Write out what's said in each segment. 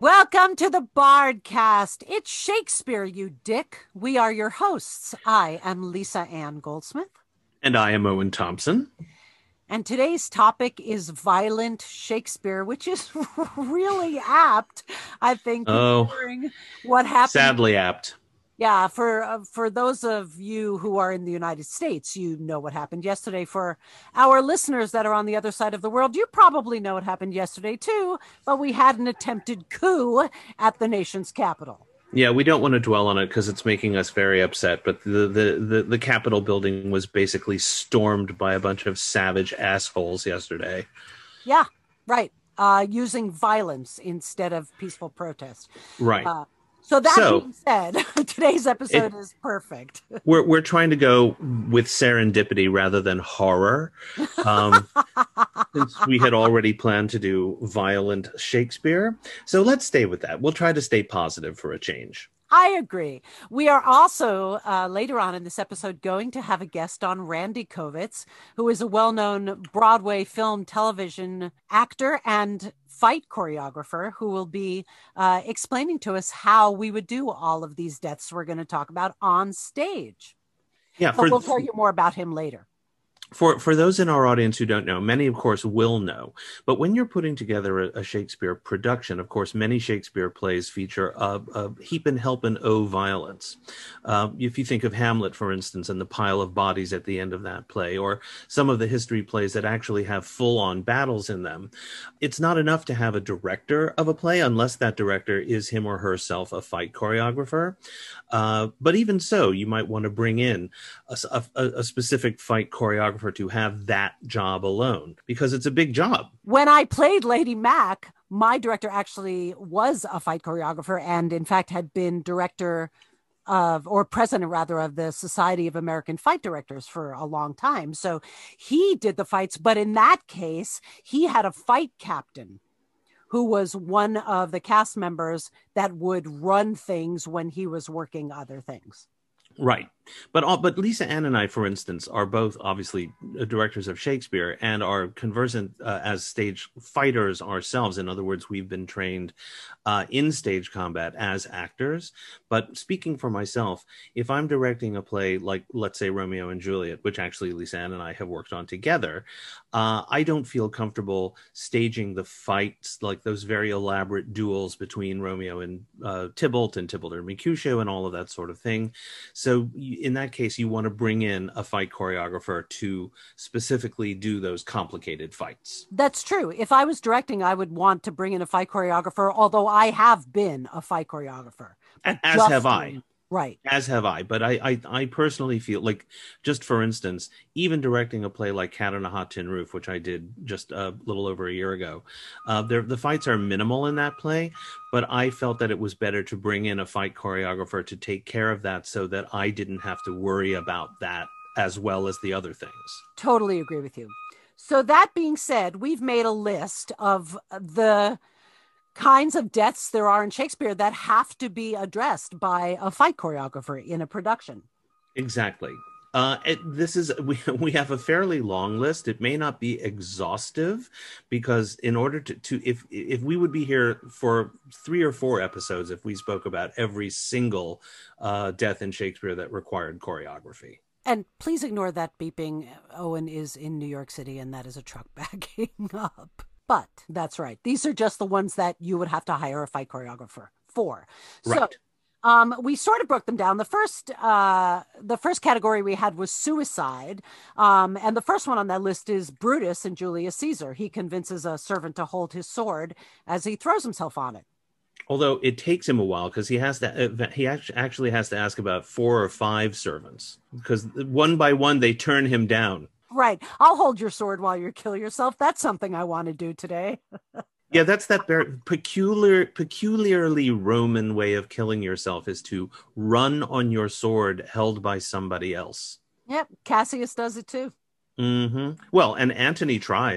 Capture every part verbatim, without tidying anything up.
Welcome to the Bardcast. It's Shakespeare, you dick. We are your hosts. I am Lisa Ann Goldsmith. And I am Owen Thompson. And today's topic is violent Shakespeare, which is really apt, I think, Oh, considering what happened. Sadly apt. Yeah, for uh, for those of you who are in the United States, you know what happened yesterday. For our listeners that are on the other side of the world, you probably know what happened yesterday too, but we had an attempted coup at the nation's capital. Yeah, we don't want to dwell on it because it's making us very upset, but the, the, the, the Capitol building was basically stormed by a bunch of savage assholes yesterday. Yeah, right. Uh, using violence instead of peaceful protest. Right. Uh, So that so, being said, today's episode it, is perfect. We're we're trying to go with serendipity rather than horror, um, since we had already planned to do violent Shakespeare. So let's stay with that. We'll try to stay positive for a change. I agree. We are also uh, later on in this episode going to have a guest on, Randy Kovitz, who is a well-known Broadway film, television actor and fight choreographer who will be uh, explaining to us how we would do all of these deaths we're going to talk about on stage. Yeah, but for, we'll tell you more about him later. For for those in our audience who don't know, many, of course, will know. But when you're putting together a, a Shakespeare production, of course, many Shakespeare plays feature a, a heap and help and oh violence. Um, if you think of Hamlet, for instance, and the pile of bodies at the end of that play, or some of the history plays that actually have full-on battles in them, it's not enough to have a director of a play unless that director is him or herself a fight choreographer. Uh, but even so, you might want to bring in a, a, a specific fight choreographer to have that job alone, because it's a big job. When I played Lady Mac, my director actually was a fight choreographer and in fact had been director of, or president rather, of the Society of American Fight Directors for a long time. So he did the fights, but in that case, he had a fight captain who was one of the cast members that would run things when he was working other things. Right. But uh, but Lisa Ann and I, for instance, are both obviously directors of Shakespeare and are conversant uh, as stage fighters ourselves. In other words, we've been trained uh, in stage combat as actors. But speaking for myself, if I'm directing a play like, let's say, Romeo and Juliet, which actually Lisa Ann and I have worked on together, uh, I don't feel comfortable staging the fights, like those very elaborate duels between Romeo and uh, Tybalt and Tybalt and Mercutio and all of that sort of thing. So in that case, you want to bring in a fight choreographer to specifically do those complicated fights. That's true. If I was directing, I would want to bring in a fight choreographer, although I have been a fight choreographer. As have I. Right. As have I. But I, I, I personally feel like, just for instance, even directing a play like Cat on a Hot Tin Roof, which I did just a little over a year ago, uh, the fights are minimal in that play, but I felt that it was better to bring in a fight choreographer to take care of that so that I didn't have to worry about that as well as the other things. Totally agree with you. So that being said, we've made a list of the kinds of deaths there are in Shakespeare that have to be addressed by a fight choreographer in a production. Exactly. Uh, it, this is we we have a fairly long list. It may not be exhaustive because in order to, to if if we would be here for three or four episodes if we spoke about every single uh, death in Shakespeare that required choreography. And please ignore that beeping. Owen is in New York City and that is a truck backing up. But that's right. These are just the ones that you would have to hire a fight choreographer for. Right. So um, we sort of broke them down. The first uh, the first category we had was suicide. Um, and the first one on that list is Brutus and Julius Caesar. He convinces a servant to hold his sword as he throws himself on it. Although it takes him a while because he has to, he actually has to ask about four or five servants because one by one they turn him down. Right. I'll hold your sword while you kill yourself. That's something I want to do today. Yeah, that's that very peculiar, peculiarly Roman way of killing yourself is to run on your sword held by somebody else. Yep. Cassius does it too. Mm-hmm. Well, and Antony tries.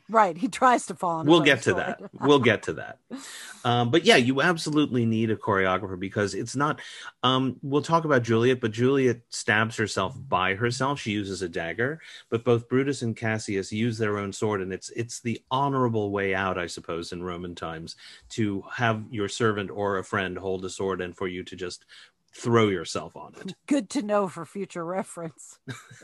Right. He tries to fall on We'll his get own to sword. that. We'll get to that. Um, but yeah, you absolutely need a choreographer because it's not. Um, we'll talk about Juliet, but Juliet stabs herself by herself. She uses a dagger, but both Brutus and Cassius use their own sword, and it's it's the honorable way out, I suppose, in Roman times to have your servant or a friend hold a sword and for you to just throw yourself on it. Good to know for future reference.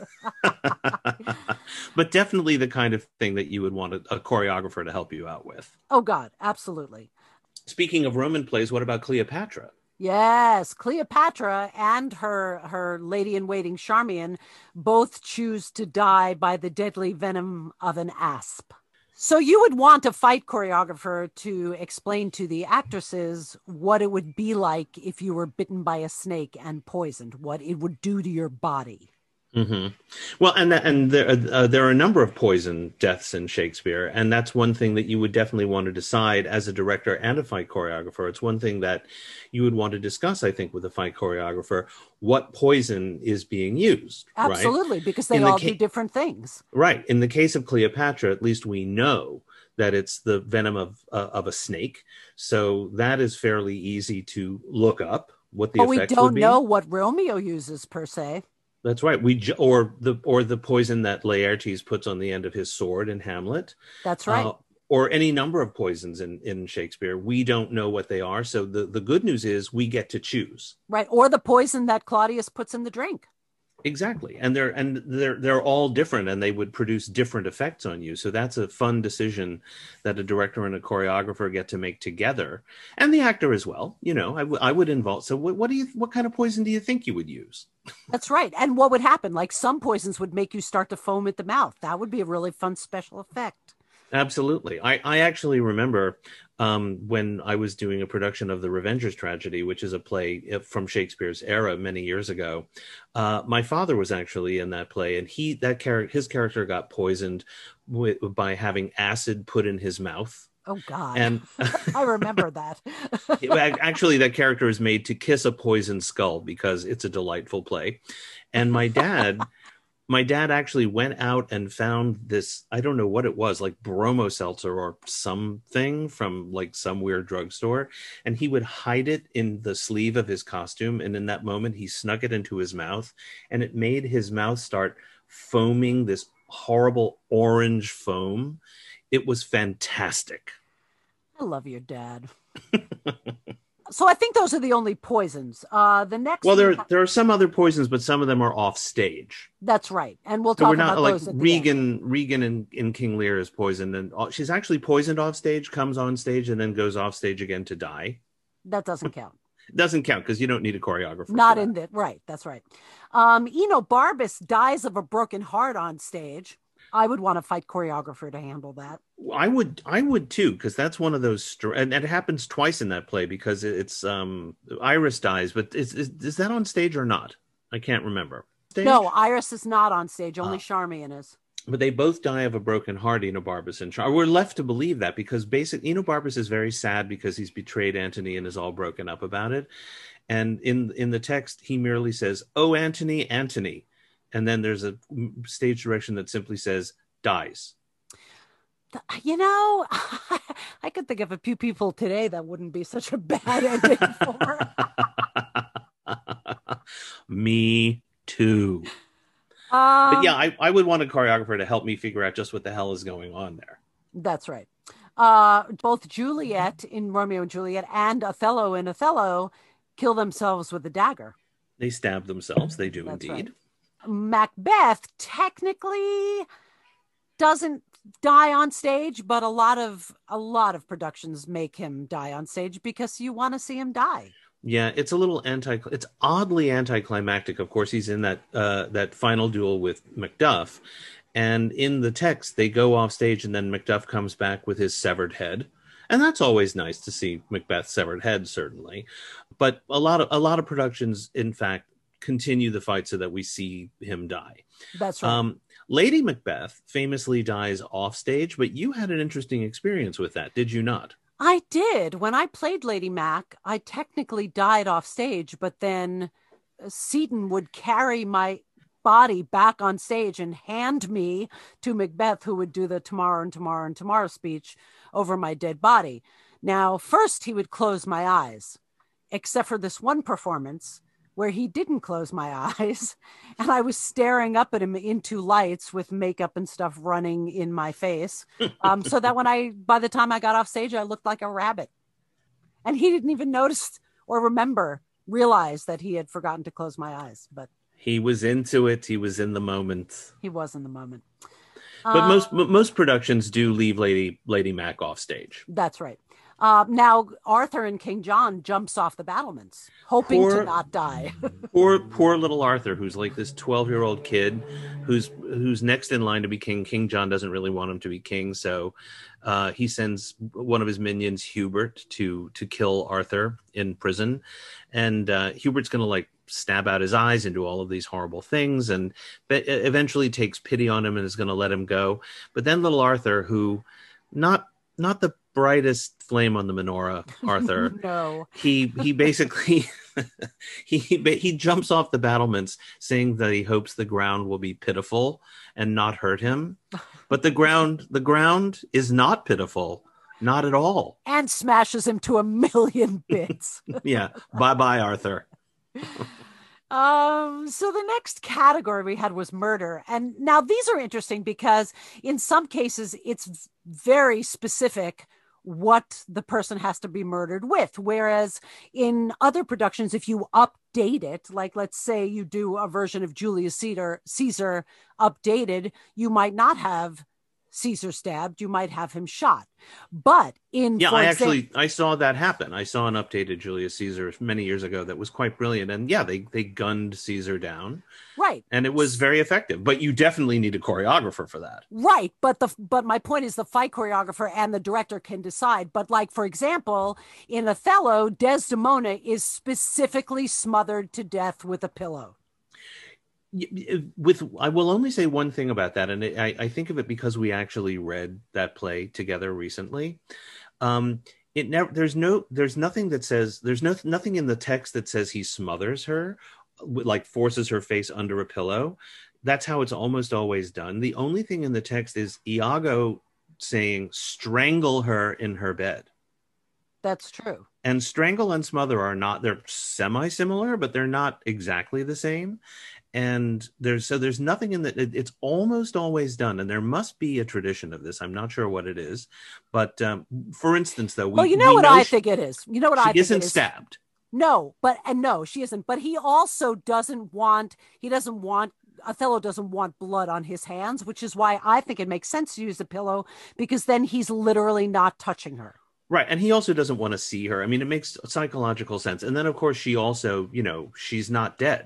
But definitely the kind of thing that you would want a, a choreographer to help you out with. Oh, God, absolutely. Speaking of Roman plays, what about Cleopatra? Yes, Cleopatra and her her lady in waiting Charmian both choose to die by the deadly venom of an asp. So you would want a fight choreographer to explain to the actresses what it would be like if you were bitten by a snake and poisoned, what it would do to your body. Mm-hmm. Well, and and there uh, there are a number of poison deaths in Shakespeare, and that's one thing that you would definitely want to decide as a director and a fight choreographer. It's one thing that you would want to discuss, I think, with a fight choreographer, what poison is being used. Absolutely, right? because they in all ca- do different things. Right. In the case of Cleopatra, at least we know that it's the venom of uh, of a snake, so that is fairly easy to look up what the But we effects would don't be. know what Romeo uses per se. That's right. We ju- or the or the poison that Laertes puts on the end of his sword in Hamlet. That's right. Uh, or any number of poisons in, in Shakespeare. We don't know what they are. So the, the good news is we get to choose. Right. Or the poison that Claudius puts in the drink. Exactly. And they're and they're they're all different and they would produce different effects on you. So that's a fun decision that a director and a choreographer get to make together. And the actor as well. You know, I, w- I would involve. So what, what do you what kind of poison do you think you would use? That's right. And what would happen? Like some poisons would make you start to foam at the mouth. That would be a really fun special effect. Absolutely. I, I actually remember um, when I was doing a production of The Revenger's Tragedy, which is a play from Shakespeare's era many years ago. Uh, my father was actually in that play, and he that char- his character got poisoned with, by having acid put in his mouth. Oh, God. And I remember that. Actually, that character is made to kiss a poisoned skull because it's a delightful play. And my dad... My dad actually went out and found this, I don't know what it was, like bromo seltzer or something from like some weird drugstore. And he would hide it in the sleeve of his costume. And in that moment, he snuck it into his mouth and it made his mouth start foaming this horrible orange foam. It was fantastic. I love your dad. So I think those are the only poisons. Uh, the next. Well, there there are some other poisons, but some of them are off stage. That's right, and we'll so talk we're not about like those at Regan. Regan in, in King Lear is poisoned, and all, she's actually poisoned off stage, comes on stage, and then goes off stage again to die. That doesn't count. Doesn't count because you don't need a choreographer. Not in that, right? That's right. Um, Enobarbus dies of a broken heart on stage. I would want a fight choreographer to handle that. I would, I would too, because that's one of those, st- and, and it happens twice in that play because it's um, Iris dies, but is, is is that on stage or not? I can't remember. Stage? No, Iris is not on stage. Only uh, Charmian is. But they both die of a broken heart, Enobarbus and Char. We're left to believe that because basically Enobarbus is very sad because he's betrayed Antony and is all broken up about it. And in in the text, he merely says, "Oh, Antony, Antony." And then there's a stage direction that simply says, dies. You know, I could think of a few people today that wouldn't be such a bad ending for. Me too. Um, but yeah, I, I would want a choreographer to help me figure out just what the hell is going on there. That's right. Uh, both Juliet in Romeo and Juliet and Othello in Othello kill themselves with a dagger. They stab themselves. They do That's indeed. Right. Macbeth technically doesn't die on stage, but a lot of a lot of productions make him die on stage because you want to see him die. Yeah, it's a little anti. It's oddly anticlimactic. Of course, he's in that uh, that final duel with Macduff, and in the text they go off stage, and then Macduff comes back with his severed head, and that's always nice to see Macbeth's severed head, certainly. But a lot of a lot of productions, in fact, continue the fight so that we see him die. That's right. Um, Lady Macbeth famously dies off stage, but you had an interesting experience with that, did you not? I did. When I played Lady Mac, I technically died off stage, but then Seaton would carry my body back on stage and hand me to Macbeth, who would do the tomorrow and tomorrow and tomorrow speech over my dead body. Now, first he would close my eyes, except for this one performance where he didn't close my eyes, and I was staring up at him into lights with makeup and stuff running in my face. Um, so that when I, by the time I got off stage, I looked like a rabbit. And he didn't even notice or remember, realize that he had forgotten to close my eyes. But he was into it. He was in the moment. He was in the moment. But uh, most most productions do leave Lady Lady Mac off stage. That's right. Uh, now, Arthur in King John jumps off the battlements, hoping poor, to not die. poor, poor little Arthur, who's like this twelve-year-old kid, who's who's next in line to be king. King John doesn't really want him to be king, so uh, he sends one of his minions, Hubert, to to kill Arthur in prison. And uh, Hubert's going to like stab out his eyes and do all of these horrible things, and eventually takes pity on him and is going to let him go. But then little Arthur, who not not the brightest flame on the menorah, Arthur. No. He he basically he he jumps off the battlements saying that he hopes the ground will be pitiful and not hurt him. But the ground the ground is not pitiful, not at all. And smashes him to a million bits. Yeah. Bye-bye, Arthur. Um, so the next category we had was murder. And now these are interesting because in some cases it's very specific what the person has to be murdered with. Whereas in other productions, if you update it, like let's say you do a version of Julius Caesar, Caesar updated, you might not have Caesar stabbed, you might have him shot. But in yeah I example, actually I saw that happen. I saw an updated Julius Caesar many years ago that was quite brilliant, and yeah they they gunned Caesar down, right, and it was very effective. But you definitely need a choreographer for that, right? But the but my point is the fight choreographer and the director can decide. But like for example, in Othello, Desdemona is specifically smothered to death with a pillow. With I will only say one thing about that, and I, I think of it because we actually read that play together recently. Um, it never there's no there's nothing that says there's no nothing in the text that says he smothers her, like forces her face under a pillow. That's how it's almost always done. The only thing in the text is Iago saying strangle her in her bed. That's true. And strangle and smother are not, they're semi-similar, but they're not exactly the same. And there's so there's nothing in that. It, it's almost always done, and there must be a tradition of this. I'm not sure what it is, but um, for instance, though, we, well, you know we what know I she, think it is. You know what she I think isn't it is. stabbed. No, but and no, she isn't. But he also doesn't want. He doesn't want. Othello doesn't want blood on his hands, which is why I think it makes sense to use a pillow, because then he's literally not touching her. Right. And he also doesn't want to see her. I mean, it makes psychological sense. And then, of course, she also, you know, she's not dead.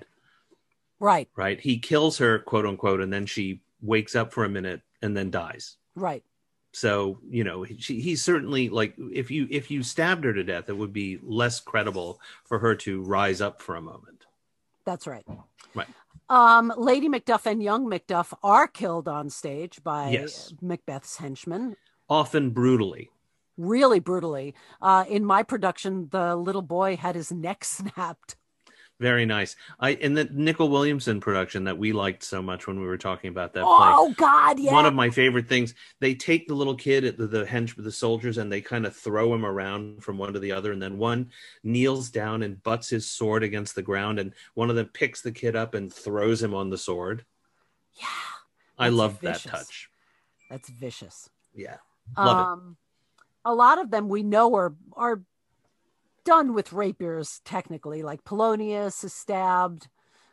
Right. Right. He kills her, quote unquote, and then she wakes up for a minute and then dies. Right. So, you know, she, he's certainly like, if you if you stabbed her to death, it would be less credible for her to rise up for a moment. That's right. Right. Um, Lady Macduff and young Macduff are killed on stage by yes. Macbeth's henchmen. Often brutally. Really brutally. Uh, in my production, the little boy had his neck snapped. Very nice. I in the Nicol Williamson production that we liked so much when we were talking about that oh, play. Oh God, yeah. One of my favorite things. They take the little kid at the, the hench the soldiers and they kind of throw him around from one to the other, and then one kneels down and butts his sword against the ground, and one of them picks the kid up and throws him on the sword. Yeah. I love vicious. that touch. That's vicious. Yeah. Love um, it. A lot of them we know are are done with rapiers, technically, like Polonius is stabbed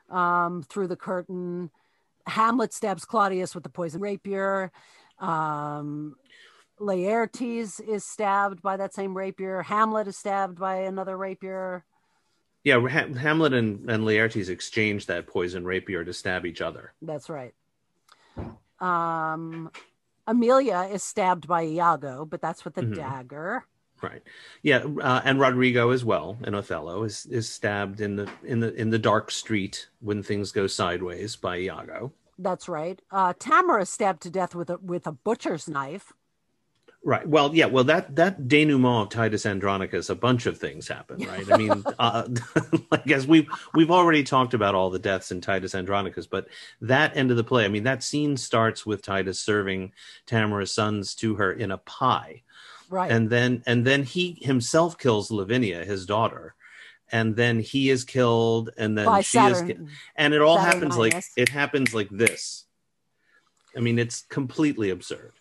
um, through the curtain. Hamlet stabs Claudius with the poison rapier. Um, Laertes is stabbed by that same rapier. Hamlet is stabbed by another rapier. Yeah, ha- Hamlet and, and Laertes exchange that poison rapier to stab each other. That's right. Um, Amelia is stabbed by Iago, but that's with a mm-hmm. dagger. Right. Yeah, uh, and Rodrigo as well in Othello is is stabbed in the in the in the dark street when things go sideways by Iago. That's right. Uh, Tamara is stabbed to death with a with a butcher's knife. Right. Well, yeah. Well, that that denouement of Titus Andronicus, a bunch of things happen, right? I mean, uh, I guess we've we've already talked about all the deaths in Titus Andronicus, but that end of the play, I mean, that scene starts with Titus serving Tamara's sons to her in a pie, Right. and then and then he himself kills Lavinia, his daughter, and then he is killed, and then By she Saturn, is, and it all Saturninus. happens like it happens like this. I mean, it's completely absurd.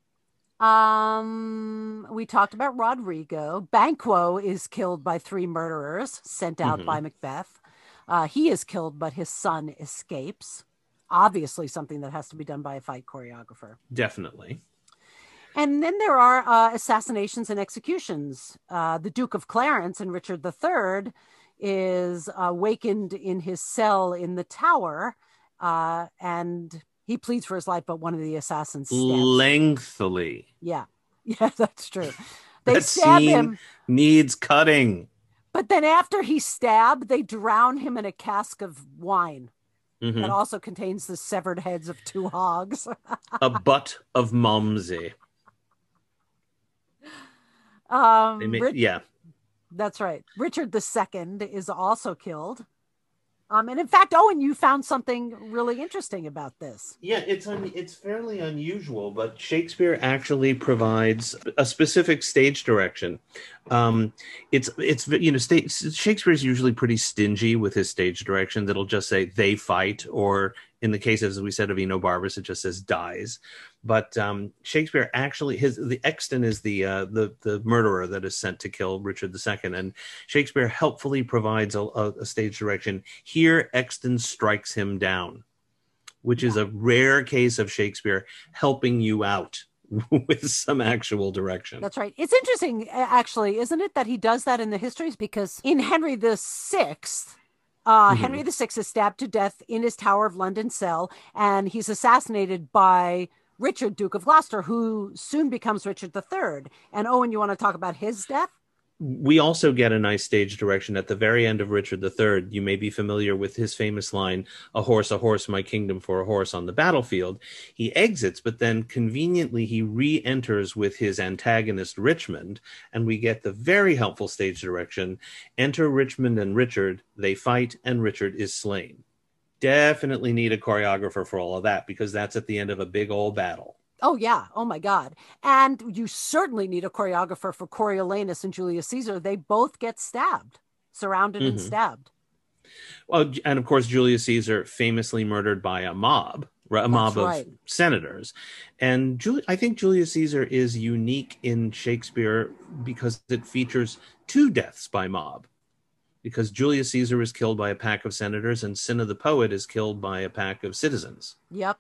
Um, we talked about Rodrigo. Banquo is killed by three murderers sent out mm-hmm. by Macbeth. Uh, he is killed, but his son escapes. Obviously, something that has to be done by a fight choreographer. Definitely. And then there are uh, assassinations and executions. Uh, the Duke of Clarence and Richard the Third is awakened in his cell in the Tower, uh, and he pleads for his life, but one of the assassins stabs lengthily. Him. Yeah, yeah, that's true. They that stab scene him. Needs cutting. But then after he's stabbed, they drown him in a cask of wine mm-hmm. that also contains the severed heads of two hogs. A butt of Momsey. Um, they made, Rich- yeah, that's right. Richard the Second is also killed. Um, and in fact, Owen, you found something really interesting about this. Yeah, it's un- it's fairly unusual, but Shakespeare actually provides a specific stage direction. Um, it's it's you know, stage, Shakespeare is usually pretty stingy with his stage direction. That'll just say they fight, or in the case, as we said, of Enobarbus, it just says dies. But um, Shakespeare actually, his the Exton is the uh, the the murderer that is sent to kill Richard the Second, and Shakespeare helpfully provides a, a, a stage direction. Here, Exton strikes him down, which yeah. is a rare case of Shakespeare helping you out with some actual direction. That's right. It's interesting, actually, isn't it, that he does that in the histories? Because in Henry the Sixth, uh, mm-hmm. Henry the Sixth is stabbed to death in his Tower of London cell, and he's assassinated by Richard, Duke of Gloucester, who soon becomes Richard the Third. And Owen, you want to talk about his death? We also get a nice stage direction at the very end of Richard the Third. You may be familiar with his famous line, "A horse, a horse, my kingdom for a horse," on the battlefield. He exits, but then conveniently he re-enters with his antagonist Richmond, and we get the very helpful stage direction. Enter Richmond and Richard, they fight, and Richard is slain. Definitely need a choreographer for all of that, because that's at the end of a big old battle. Oh, yeah. Oh, my God. And you certainly need a choreographer for Coriolanus and Julius Caesar. They both get stabbed, surrounded mm-hmm. and stabbed. Well, and of course, Julius Caesar famously murdered by a mob, a mob That's right. of senators. And Jul- I think Julius Caesar is unique in Shakespeare because it features two deaths by mob. Because Julius Caesar is killed by a pack of senators and Cinna the poet is killed by a pack of citizens. Yep.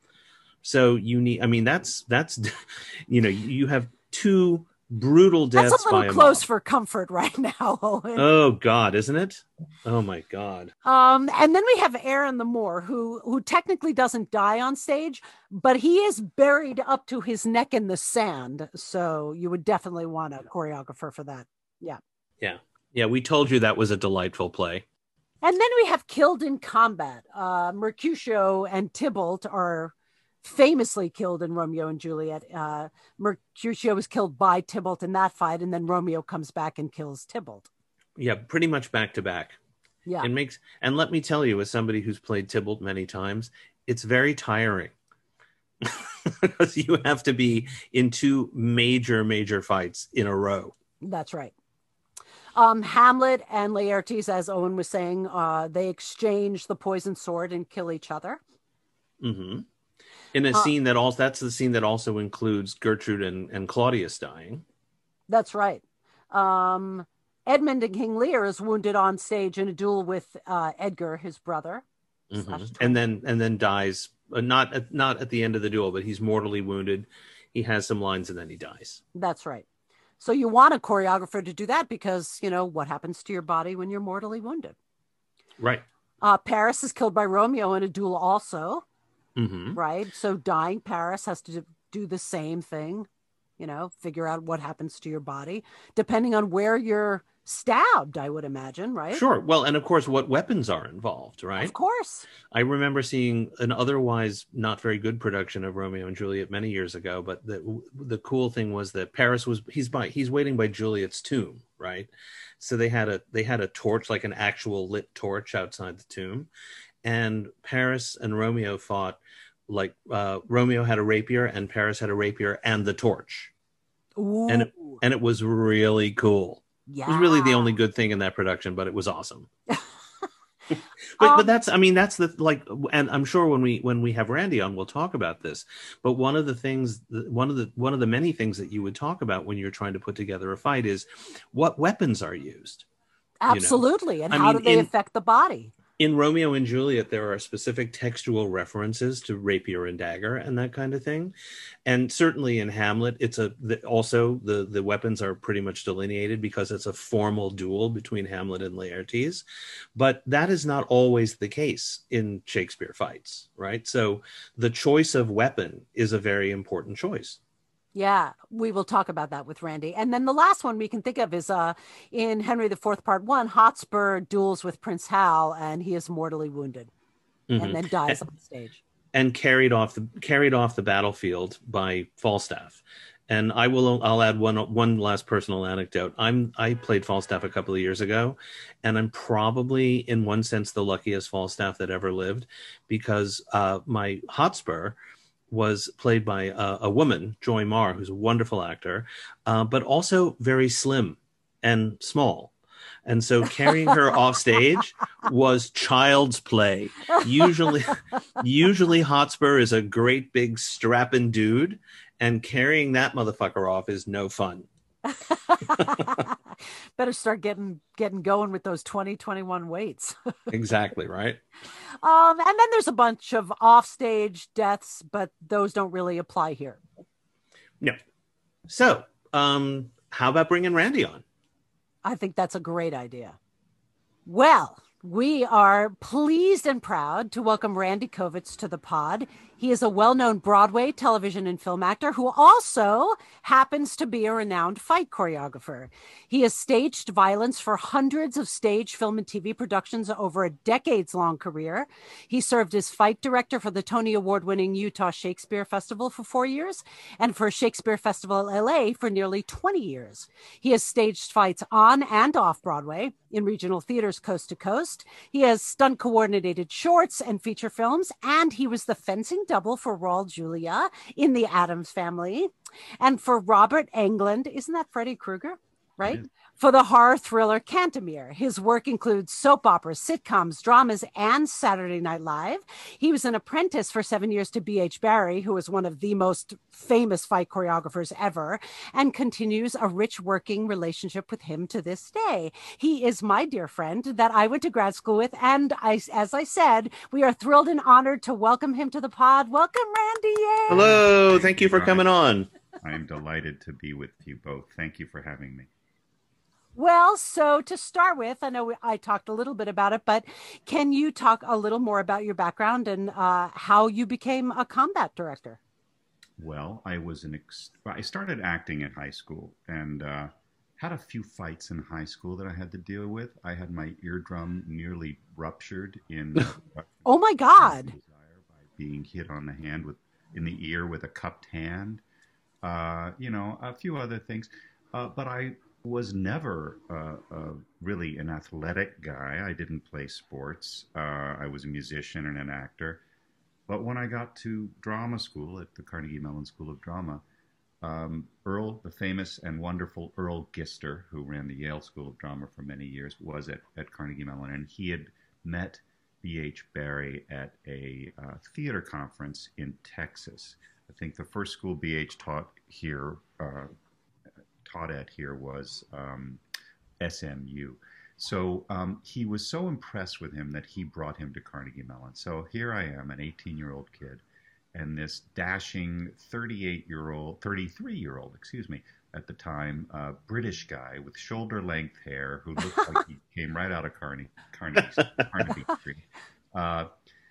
So you need, I mean, that's, that's, you know, you have two brutal deaths. That's a little by a close mob. For comfort right now, Owen. Oh God, isn't it? Oh my God. Um, and then we have Aaron the Moor, who, who technically doesn't die on stage, but he is buried up to his neck in the sand. So you would definitely want a choreographer for that. Yeah. Yeah. Yeah. We told you that was a delightful play. And then we have killed in combat. Uh, Mercutio and Tybalt are famously killed in Romeo and Juliet. Uh, Mercutio was killed by Tybalt in that fight, and then Romeo comes back and kills Tybalt. Yeah, pretty much back to back. Yeah. It makes, and let me tell you, as somebody who's played Tybalt many times, it's very tiring. Because you have to be in two major, major fights in a row. That's right. Um, Hamlet and Laertes, as Owen was saying, uh, they exchange the poisoned sword and kill each other. Mm-hmm. In a uh, scene that also, that's the scene that also includes Gertrude and, and Claudius dying. That's right. Um, Edmund and King Lear is wounded on stage in a duel with uh, Edgar, his brother. Mm-hmm. And then and then dies, uh, not, at, not at the end of the duel, but he's mortally wounded. He has some lines and then he dies. That's right. So you want a choreographer to do that because, you know, what happens to your body when you're mortally wounded? Right. Uh, Paris is killed by Romeo in a duel also. Mm-hmm. Right. So dying Paris has to do the same thing, you know, figure out what happens to your body. Depending on where you're stabbed, I would imagine, right? Sure. Well, and of course, what weapons are involved, Of right? course. I remember seeing an otherwise not very good production of Romeo and Juliet many years ago, but the the cool thing was that Paris was he's by he's waiting by Juliet's tomb, right? So they had a they had a torch, like an actual lit torch outside the tomb, and Paris and Romeo fought like uh, Romeo had a rapier and Paris had a rapier and the torch, and it, Ooh, and it was really cool. It was yeah. really the only good thing in that production, but it was awesome. But but Um, that's I mean that's the like and I'm sure when we when we have Randy on we'll talk about this. But one of the things one of the one of the many things that you would talk about when you're trying to put together a fight is what weapons are used, you know. Absolutely. And I how mean do they in affect the body? in Romeo and Juliet, there are specific textual references to rapier and dagger and that kind of thing, and certainly in Hamlet, it's a the, also the the weapons are pretty much delineated because it's a formal duel between Hamlet and Laertes, but that is not always the case in Shakespeare fights, right? So the choice of weapon is a very important choice. Yeah, we will talk about that with Randy. And then the last one we can think of is uh in Henry the Fourth, Part One, Hotspur duels with Prince Hal, and he is mortally wounded and Mm-hmm. then dies on stage. And carried off the carried off the battlefield by Falstaff. And I will I'll add one one last personal anecdote. I'm I played Falstaff a couple of years ago, and I'm probably in one sense the luckiest Falstaff that ever lived, because uh, my Hotspur was played by a, a woman, Joy Marr, who's a wonderful actor, uh, but also very slim and small. And so carrying her off stage was child's play. Usually, usually Hotspur is a great big strapping dude, and carrying that motherfucker off is no fun. Better start getting getting going with those twenty twenty-one weights. Exactly, right? Um, and then there's a bunch of offstage deaths, but those don't really apply here. No. So, um, how about bringing Randy on? I think that's a great idea. Well, we are pleased and proud to welcome Randy Kovitz to the pod. He is a well-known Broadway, television, and film actor who also happens to be a renowned fight choreographer. He has staged violence for hundreds of stage, film, and T V productions over a decades-long career. He served as fight director for the Tony Award-winning Utah Shakespeare Festival for four years and for Shakespeare Festival L A for nearly twenty years. He has staged fights on and off Broadway in regional theaters coast to coast. He has stunt coordinated shorts and feature films, and he was the fencing double for Raul Julia in The Addams Family. And for Robert Englund, isn't that Freddy Krueger? Right? For the horror thriller Cantemir. His work includes soap operas, sitcoms, dramas, and Saturday Night Live. He was an apprentice for seven years to B H Barry, who is one of the most famous fight choreographers ever, and continues a rich working relationship with him to this day. He is my dear friend that I went to grad school with, and I, as I said, we are thrilled and honored to welcome him to the pod. Welcome, Randy. Yay! Hello, thank you for coming on. I am delighted to be with you both. Thank you for having me. Well, so to start with, I know I talked a little bit about it, but can you talk a little more about your background and uh, how you became a combat director? Well, I was an ex- I started acting in high school and uh, had a few fights in high school that I had to deal with. I had my eardrum nearly ruptured in uh, Oh my God! by being hit on the hand with in the ear with a cupped hand. Uh, you know, a few other things, uh, but I was never uh, uh, really an athletic guy. I didn't play sports. Uh, I was a musician and an actor. But when I got to drama school at the Carnegie Mellon School of Drama, um, Earl, the famous and wonderful Earl Gister, who ran the Yale School of Drama for many years, was at, at Carnegie Mellon, and he had met B H Barry at a uh, theater conference in Texas. I think the first school B H taught here uh, taught at here was um, S M U. So um, he was so impressed with him that he brought him to Carnegie Mellon. So here I am, an eighteen-year-old kid, and this dashing thirty-eight-year-old, thirty-three-year-old, excuse me, at the time, uh, British guy with shoulder-length hair who looked like he came right out of Carnegie, Carnegie, Carnegie Street, uh,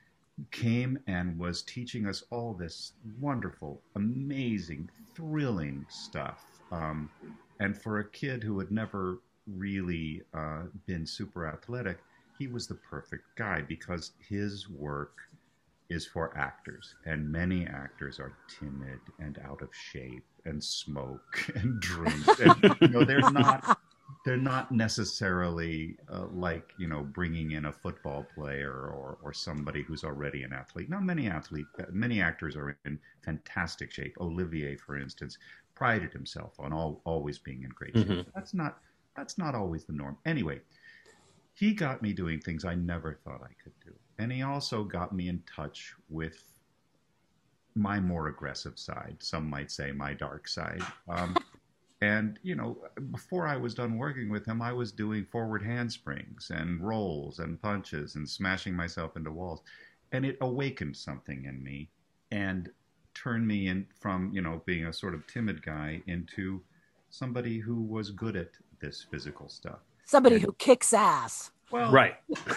came and was teaching us all this wonderful, amazing, thrilling stuff. Um, and for a kid who had never really uh, been super athletic, he was the perfect guy because his work is for actors, and many actors are timid and out of shape and smoke and drink. And, you know, they're not they're not necessarily uh, like, you know, bringing in a football player or or somebody who's already an athlete. Now, many athlete, many actors are in fantastic shape. Olivier, for instance, prided himself on all, always being in great shape. Mm-hmm. That's not that's not always the norm. Anyway, he got me doing things I never thought I could do. And he also got me in touch with my more aggressive side. Some might say my dark side. Um, and, you know, before I was done working with him, I was doing forward handsprings and rolls and punches and smashing myself into walls. And it awakened something in me and turned me in from, you know, being a sort of timid guy into somebody who was good at this physical stuff. Somebody and, who kicks ass. Well, right.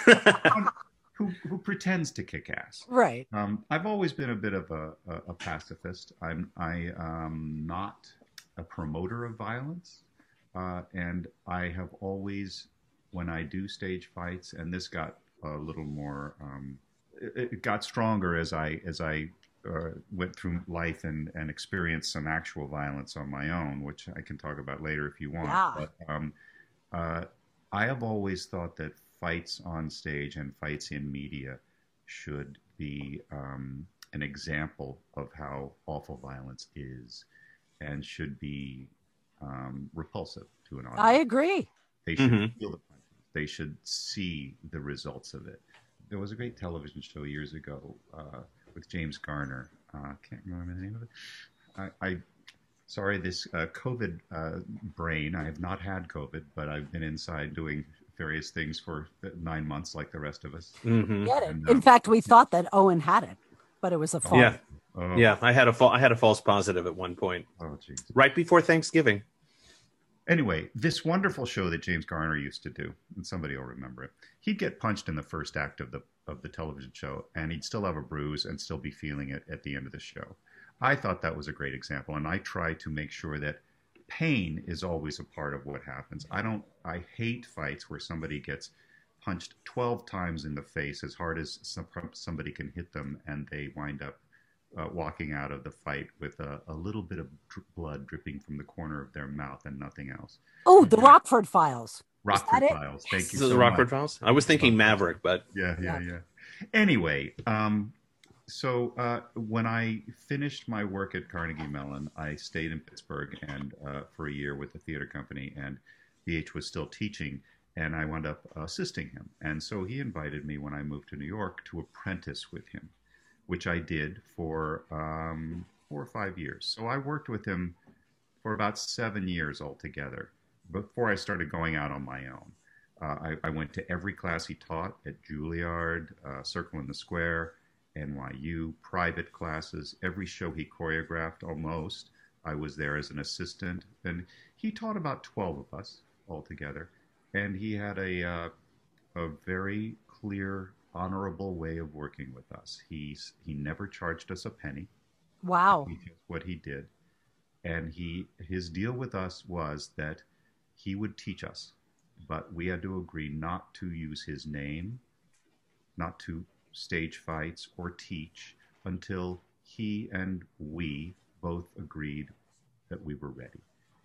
who who pretends to kick ass. Right. Um, I've always been a bit of a, a, a pacifist. I'm I am not a promoter of violence, uh, and I have always, when I do stage fights, and this got a little more, um, it, it got stronger as I as I uh, went through life and and experienced some actual violence on my own, which I can talk about later if you want. Yeah. But um, uh, I have always thought that fights on stage and fights in media should be um, an example of how awful violence is and should be um, repulsive to an audience. I agree. They should mm-hmm. feel the punches. They should see the results of it. There was a great television show years ago uh, with James Garner. I uh, can't remember the name of it. I, I sorry, this uh, COVID uh, brain. I have not had COVID, but I've been inside doing various things for nine months like the rest of us. Mm-hmm. Get it. And, uh, In fact, we thought that Owen had it, but it was a false. Yeah. Oh, Yeah, I had a fa- I had a false positive at one point, oh, geez. right before Thanksgiving. Anyway, this wonderful show that James Garner used to do, and somebody will remember it. He'd get punched in the first act of the of the television show, and he'd still have a bruise and still be feeling it at the end of the show. I thought that was a great example, and I try to make sure that pain is always a part of what happens. I don't. I hate fights where somebody gets punched twelve times in the face as hard as some, somebody can hit them, and they wind up uh, walking out of the fight with a, a little bit of dr- blood dripping from the corner of their mouth and nothing else. Oh, the Rockford Files. Rockford it? Files. Thank you So so the Rockford much. Files? I was thinking Maverick, but Yeah, yeah, Yeah. yeah. Anyway, um, so uh, when I finished my work at Carnegie Mellon, I stayed in Pittsburgh and uh, for a year with the theater company, and B H was still teaching, and I wound up assisting him. And so he invited me when I moved to New York to apprentice with him, which I did for um, four or five years. So I worked with him for about seven years altogether before I started going out on my own. Uh, I, I went to every class he taught at Juilliard, uh, Circle in the Square, N Y U, private classes, every show he choreographed almost. I was there as an assistant, and he taught about twelve of us altogether. And he had a uh, a very clear, honorable way of working with us. He's he never charged us a penny. Wow. He did what he did, and he his deal with us was that he would teach us, but we had to agree not to use his name, not to stage fights or teach until he and we both agreed that we were ready.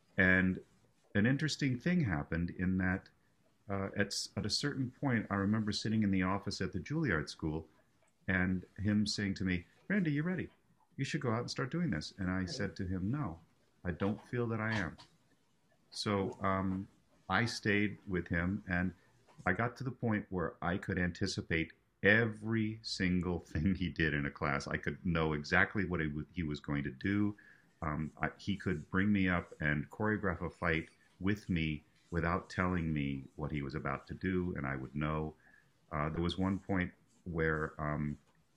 And an interesting thing happened in that uh, at, at a certain point, I remember sitting in the office at the Juilliard School and him saying to me, "Randy, you ready? You should go out and start doing this." And I said to him, "No, I don't feel that I am." So um, I stayed with him, and I got to the point where I could anticipate every single thing he did in a class. I could know exactly what he, he was going to do. Um, I, he could bring me up and choreograph a fight with me without telling me what he was about to do, and I would know. Uh, there was one point where um,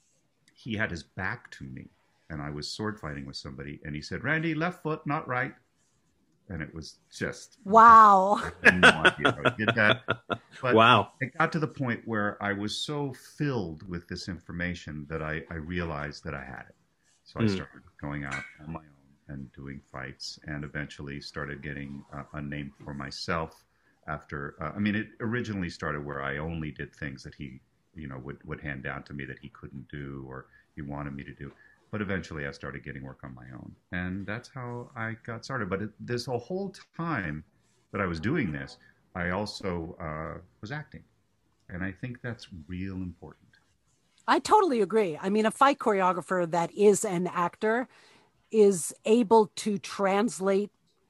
he had his back to me, and I was sword fighting with somebody, and he said, "Randy, left foot, not right." And it was just Wow. I had no idea how he did that. But wow. it got to the point where I was so filled with this information that I, I realized that I had it. So I Mm. started going out on my own and doing fights, and eventually started getting uh, a name for myself after. Uh, I mean, it originally started where I only did things that he, you know, would would hand down to me that he couldn't do or he wanted me to do. But eventually, I started getting work on my own, and that's how I got started. But it, this whole time that I was doing this, I also uh, was acting, and I think that's real important. I totally agree. I mean, a fight choreographer that is an actor is able to translate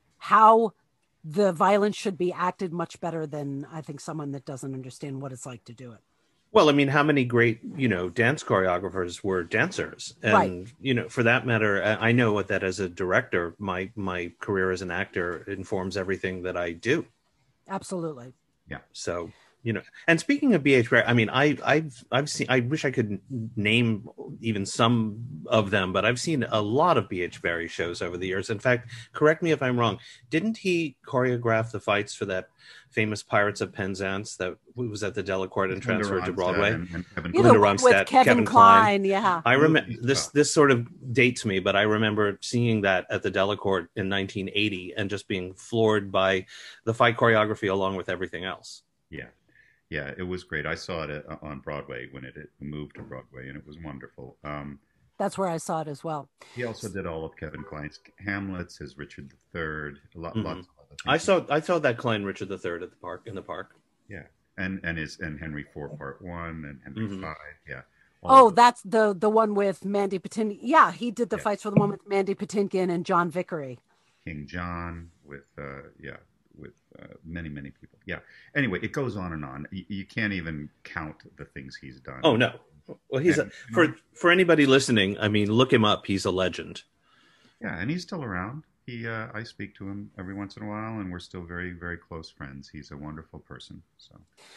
how the violence should be acted much better than I think someone that doesn't understand what it's like to do it. Well, I mean, how many great, you know, dance choreographers were dancers? And, right. you know, for that matter, I know what that as a director, my my career as an actor informs everything that I do. Absolutely. Yeah. So, you know, and speaking of B H Barry, I mean, I, I've I've seen. I wish I could name even some of them, but I've seen a lot of B H Barry shows over the years. In fact, correct me if I'm wrong. Didn't he choreograph the fights for that famous Pirates of Penzance that was at the Delacorte and transferred to Broadway? And, and Kevin you Kline. know, with Kevin, Kevin Kline. Kline. Yeah, I remember this. This sort of dates me, but I remember seeing that at the Delacorte in nineteen eighty and just being floored by the fight choreography along with everything else. Yeah. Yeah, it was great. I saw it on Broadway when it moved to Broadway, and it was wonderful. Um, That's where I saw it as well. He also did all of Kevin Kline's Hamlets, his Richard the Third, a lot, mm-hmm. lots of other things. I saw I saw that Kline Richard the Third at the park in the park. Yeah, and and his and Henry Four Part One and Henry mm-hmm. Five. Yeah. Oh, that's the the one with Mandy Patinkin. Yeah, he did the yeah. fights for the one with Mandy Patinkin and John Vickery. King John with uh, yeah. with uh, many, many people. Yeah. Anyway, it goes on and on. You, you can't even count the things he's done. Oh, no. Well, he's and, a, for for anybody listening, I mean, look him up. He's a legend. Yeah, and he's still around. He, uh, I speak to him every once in a while, and we're still very, very close friends. He's a wonderful person. So,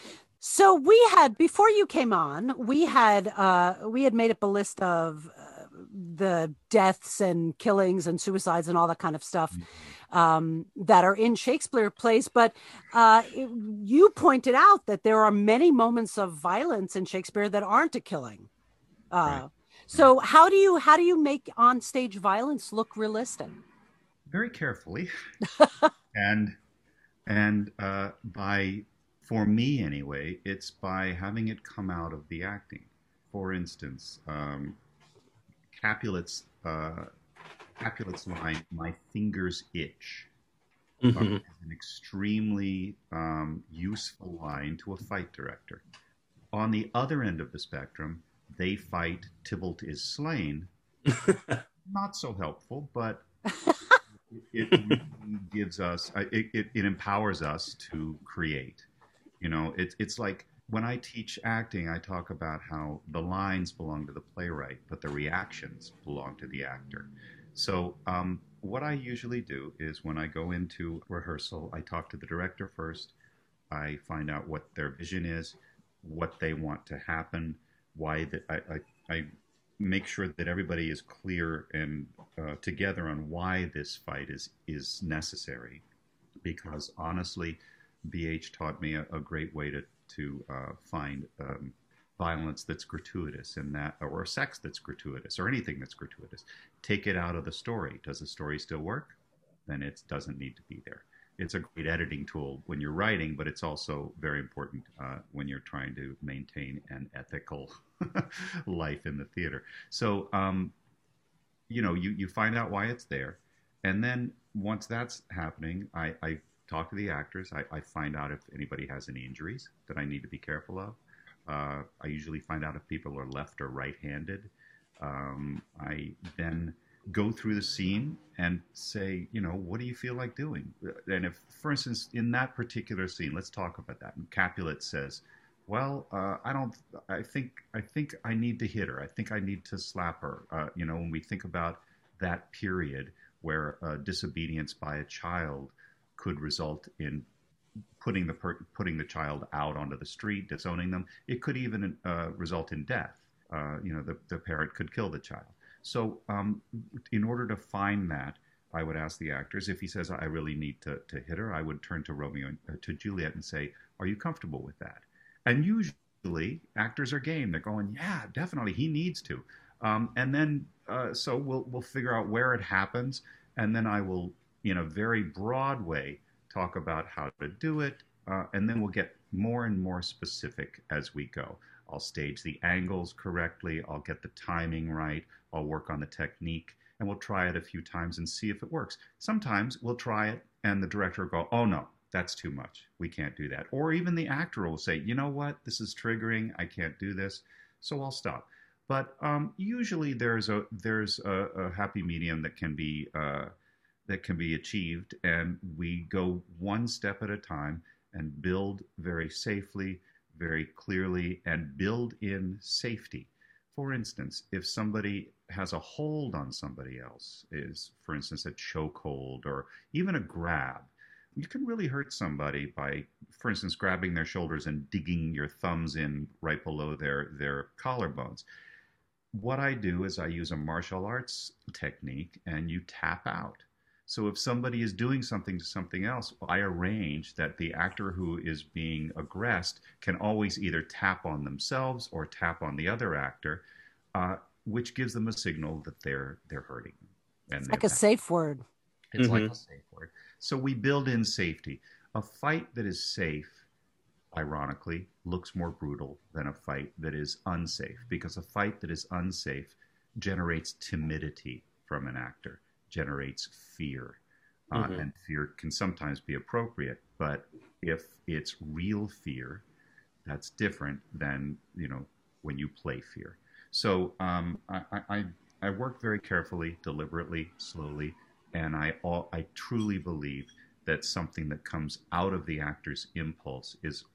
so we had, before you came on, we had uh, we had made up a list of uh, the deaths and killings and suicides and all that kind of stuff. Mm-hmm. Um, that are in Shakespeare plays, but uh, it, you pointed out that there are many moments of violence in Shakespeare that aren't a killing. Uh, right. So how do you how do you make on-stage violence look realistic? Very carefully, and and uh, by for me anyway, it's by having it come out of the acting. For instance, um, Capulet's. Uh, Capulet's line, "My fingers itch," mm-hmm. um, is an extremely um, useful line to a fight director. On the other end of the spectrum, "They fight, Tybalt is slain." Not so helpful, but it, it gives us, it, it, it empowers us to create. You know, it's it's like when I teach acting, I talk about how the lines belong to the playwright, but the reactions belong to the actor. So um, what I usually do is when I go into rehearsal, I talk to the director first. I find out what their vision is, what they want to happen, why that I, I, I make sure that everybody is clear and uh, together on why this fight is is necessary. Because honestly, B H taught me a, a great way to to uh, find um, violence that's gratuitous and that, or sex that's gratuitous, or anything that's gratuitous. Take it out of the story. Does the story still work? Then it doesn't need to be there. It's a great editing tool when you're writing, but it's also very important uh, when you're trying to maintain an ethical life in the theater. So, um, you know, you, you find out why it's there. And then once that's happening, I, I talk to the actors. I, I find out if anybody has any injuries that I need to be careful of. Uh, I usually find out if people are left or right-handed. Um, I then go through the scene and say, you know, what do you feel like doing? And if, for instance, in that particular scene, let's talk about that. And Capulet says, well, uh, I don't, I think, I think I need to hit her. I think I need to slap her. Uh, you know, when we think about that period where uh, disobedience by a child could result in putting the per- putting the child out onto the street, disowning them. It could even uh, result in death. Uh, you know, the, the parent could kill the child. So um, in order to find that, I would ask the actors, if he says, I really need to, to hit her, I would turn to Romeo and uh, to Juliet and say, are you comfortable with that? And usually actors are game. They're going, yeah, definitely, he needs to. Um, and then, uh, so we'll we'll figure out where it happens. And then I will, in a very broad way, talk about how to do it uh, and then we'll get more and more specific as we go. I'll stage the angles correctly. I'll get the timing right. I'll work on the technique, and we'll try it a few times and see if it works. Sometimes we'll try it, and the director will go, oh, no, that's too much. We can't do that. Or even the actor will say, you know what? This is triggering. I can't do this. So I'll stop. But um, usually there's a there's a, a happy medium that can be uh, that can be achieved, and we go one step at a time and build very safely, very clearly, and build in safety. For instance, if somebody has a hold on somebody else, is, for instance, a chokehold or even a grab, you can really hurt somebody by, for instance, grabbing their shoulders and digging your thumbs in right below their, their collarbones. What I do is I use a martial arts technique, and you tap out. So if somebody is doing something to something else, I arrange that the actor who is being aggressed can always either tap on themselves or tap on the other actor, uh, which gives them a signal that they're they're hurting. And it's like a safe word. It's mm-hmm. like a safe word. So we build in safety. A fight that is safe, ironically, looks more brutal than a fight that is unsafe, because a fight that is unsafe generates timidity from an actor, generates fear. Uh, mm-hmm. And fear can sometimes be appropriate, but if it's real fear, that's different than, you know, when you play fear. So um, I, I, I work very carefully, deliberately, slowly, and I, all, I truly believe that something that comes out of the actor's impulse is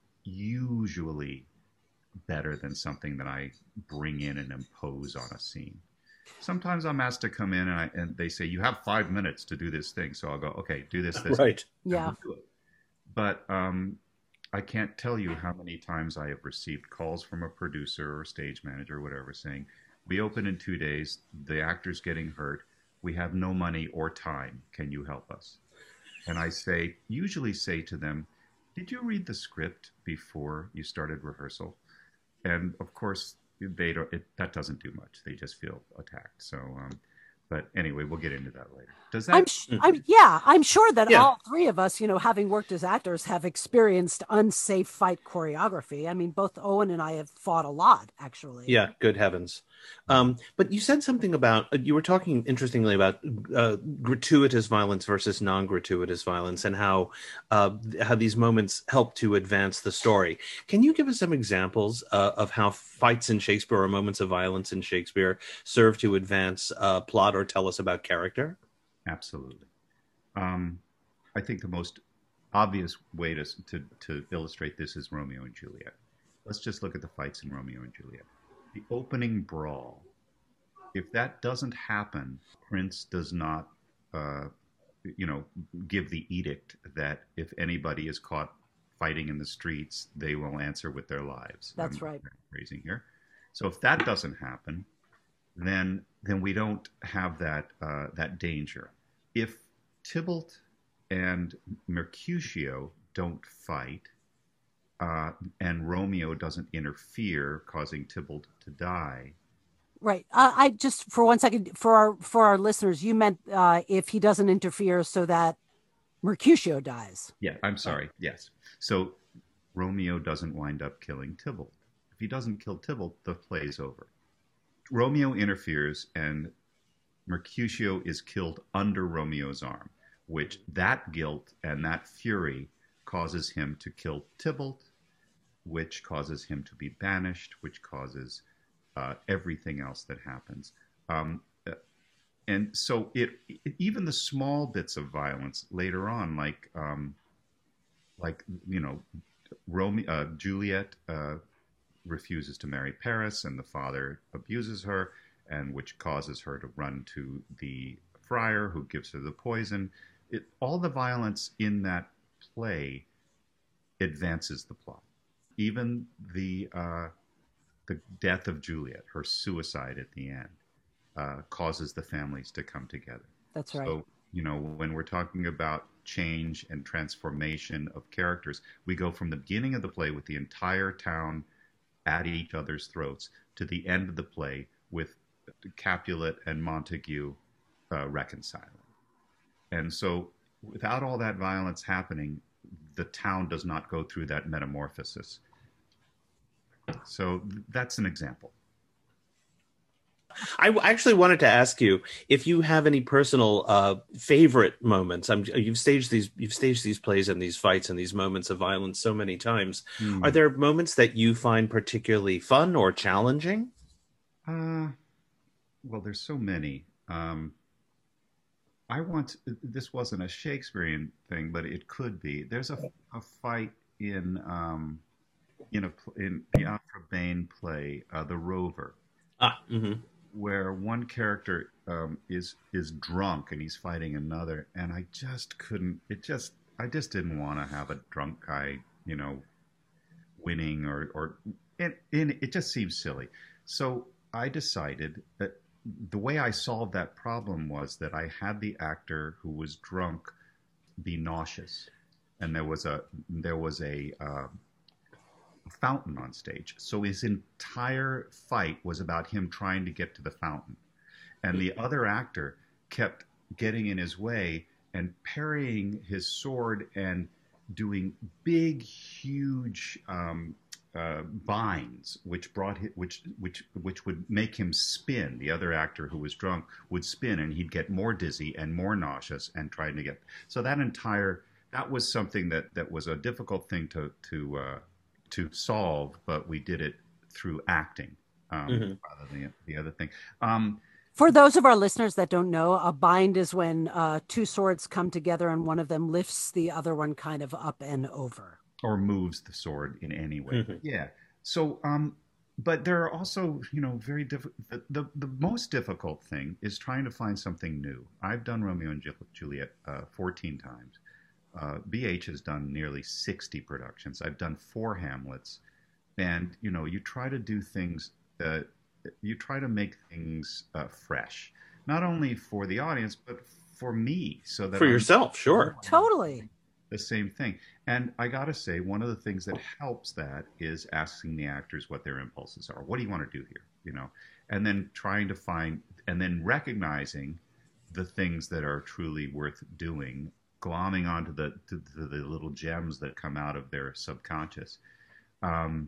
usually better than something that I bring in and impose on a scene. Sometimes I'm asked to come in and, I, and they say, you have five minutes to do this thing. So I'll go, okay, do this, this. Right. Yeah. Do it. But um, I can't tell you how many times I have received calls from a producer or stage manager or whatever saying, we open in two days, the actor's getting hurt, we have no money or time, can you help us? And I say, usually say to them, did you read the script before you started rehearsal? And of course, they don't. It, that doesn't do much. They just feel attacked. So, um, but anyway, we'll get into that later. Does that? I'm, sh- I'm yeah. I'm sure that yeah. all three of us, you know, having worked as actors, have experienced unsafe fight choreography. I mean, both Owen and I have fought a lot, actually. Yeah. Good heavens. Um, but you said something about, you were talking interestingly about uh, gratuitous violence versus non-gratuitous violence, and how uh, how these moments help to advance the story. Can you give us some examples uh, of how fights in Shakespeare or moments of violence in Shakespeare serve to advance uh, plot or tell us about character? Absolutely. Um, I think the most obvious way to, to, to illustrate this is Romeo and Juliet. Let's just look at the fights in Romeo and Juliet. The opening brawl, if that doesn't happen, Prince does not, uh, you know, give the edict that if anybody is caught fighting in the streets, they will answer with their lives. That's I'm right. Phrasing here. So if that doesn't happen, then then we don't have that uh, that danger. If Tybalt and Mercutio don't fight, Uh, and Romeo doesn't interfere, causing Tybalt to die. Right. Uh, I just, for one second, for our for our listeners, you meant uh, if he doesn't interfere so that Mercutio dies. Yeah, I'm sorry. Yes. So Romeo doesn't wind up killing Tybalt. If he doesn't kill Tybalt, the play's over. Romeo interferes, and Mercutio is killed under Romeo's arm, which that guilt and that fury causes him to kill Tybalt, which causes him to be banished, which causes uh, everything else that happens. Um, and so it, it, even the small bits of violence later on, like, um, like you know, Romeo, uh, Juliet uh, refuses to marry Paris, and the father abuses her, and which causes her to run to the friar who gives her the poison. It, all the violence in that play advances the plot. Even the uh, the death of Juliet, her suicide at the end, uh, causes the families to come together. That's right. So, you know, when we're talking about change and transformation of characters, we go from the beginning of the play with the entire town at each other's throats to the end of the play with Capulet and Montague uh, reconciling. And so without all that violence happening, the town does not go through that metamorphosis. So that's an example. I actually wanted to ask you if you have any personal uh, favorite moments. I'm, you've staged these, you've staged these plays and these fights and these moments of violence so many times. Mm. Are there moments that you find particularly fun or challenging? Uh, well, there's so many. Um, I want. This wasn't a Shakespearean thing, but it could be. There's a, a fight in um, in a in the Afra Bain play, uh, The Rover. Ah. Mm-hmm. Where one character um, is is drunk and he's fighting another, and I just couldn't. It just I just didn't want to have a drunk guy, you know, winning or or and, and it just seems silly. So I decided that the way I solved that problem was that I had the actor who was drunk be nauseous, and there was a there was a uh, fountain on stage. So his entire fight was about him trying to get to the fountain. And the other actor kept getting in his way and parrying his sword and doing big, huge um, uh, binds, which brought him, which which which would make him spin. The other actor who was drunk would spin, and he'd get more dizzy and more nauseous and trying to get. So that entire that was something that that was a difficult thing to to uh, to solve, but we did it through acting um, mm-hmm. rather than the, the other thing. Um, For those of our listeners that don't know, a bind is when uh, two swords come together and one of them lifts the other one kind of up and over. Or moves the sword in any way. Mm-hmm. Yeah. So, um, but there are also, you know, very difficult. The, the, the most difficult thing is trying to find something new. I've done Romeo and Juliet uh, fourteen times. Uh, B H has done nearly sixty productions. I've done four Hamlets, and you know, you try to do things that you try to make things uh, fresh, not only for the audience but for me, so that for I'm, yourself, sure, totally the same thing. And I got to say, one of the things that helps that is asking the actors what their impulses are. What do you want to do here? You know, and then trying to find, and then recognizing the things that are truly worth doing. Glomming onto the to, to the little gems that come out of their subconscious. Um,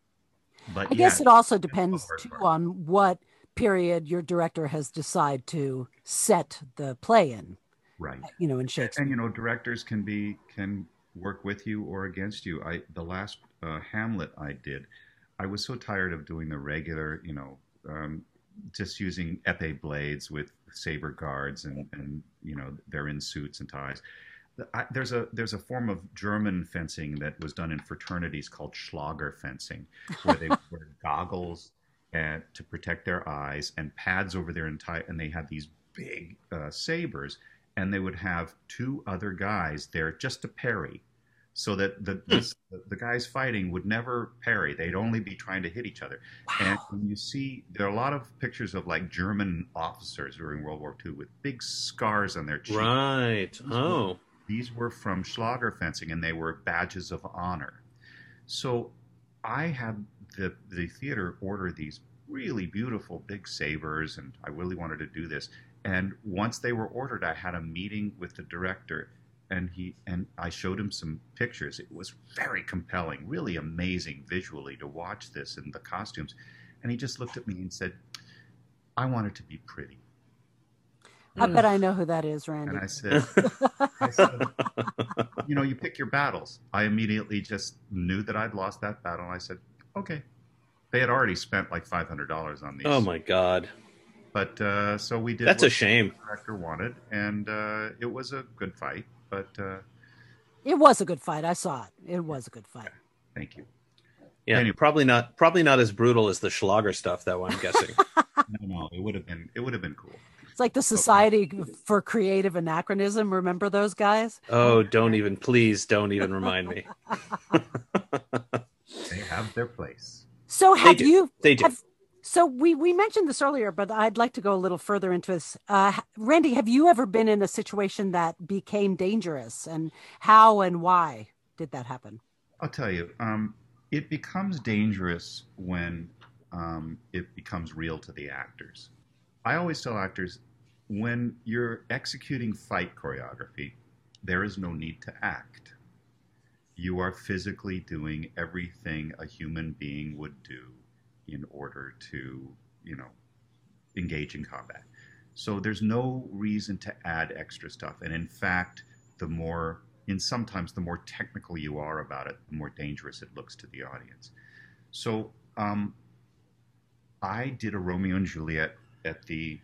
but I yeah, guess it also depends too on what period your director has decided to set the play in. Right. You know, in Shakespeare. And, and you know, directors can be can work with you or against you. I the last uh, Hamlet I did, I was so tired of doing the regular, you know, um, just using epee blades with saber guards and, and you know, they're in suits and ties. I, there's a there's a form of German fencing that was done in fraternities called Schlager fencing, where they wear goggles and, to protect their eyes and pads over their entire, and they had these big uh, sabers, and they would have two other guys there just to parry, so that the this, the guys fighting would never parry. They'd only be trying to hit each other. Wow. And when you see, there are a lot of pictures of like German officers during World War Two with big scars on their cheeks. Right. These oh. Were, these were from Schlager fencing, and they were badges of honor. So I had the the theater order these really beautiful big sabers, and I really wanted to do this. And once they were ordered, I had a meeting with the director. And he and I showed him some pictures. It was very compelling, really amazing visually to watch this and the costumes. And he just looked at me and said, "I want it to be pretty." I bet I know who that is, Randy. And I said, I said, "You know, you pick your battles." I immediately just knew that I'd lost that battle. I said, "Okay." They had already spent like five hundred dollars on these. Oh my God! But uh, so we did. That's a shame. The director wanted, and uh, it was a good fight. But uh, it was a good fight. I saw it. It was a good fight. Thank you. Yeah, anyway. probably not. Probably not as brutal as the Schlager stuff, though. I'm guessing. no, no, it would have been. It would have been cool. It's like the Society for Creative Anachronism. Remember those guys? Oh, don't even, please, don't even remind me. They have their place. So have they you? They do. Have, so we we mentioned this earlier, but I'd like to go a little further into this. Uh, Randy, have you ever been in a situation that became dangerous, and how and why did that happen? I'll tell you. Um, it becomes dangerous when um, it becomes real to the actors. I always tell actors, when you're executing fight choreography, there is no need to act. you are physically doing everything a human being would do in order to, you know, engage in combat. So there's no reason to add extra stuff. And in fact, the more, in sometimes the more technical you are about it, the more dangerous it looks to the audience. So um, I did a Romeo and Juliet at the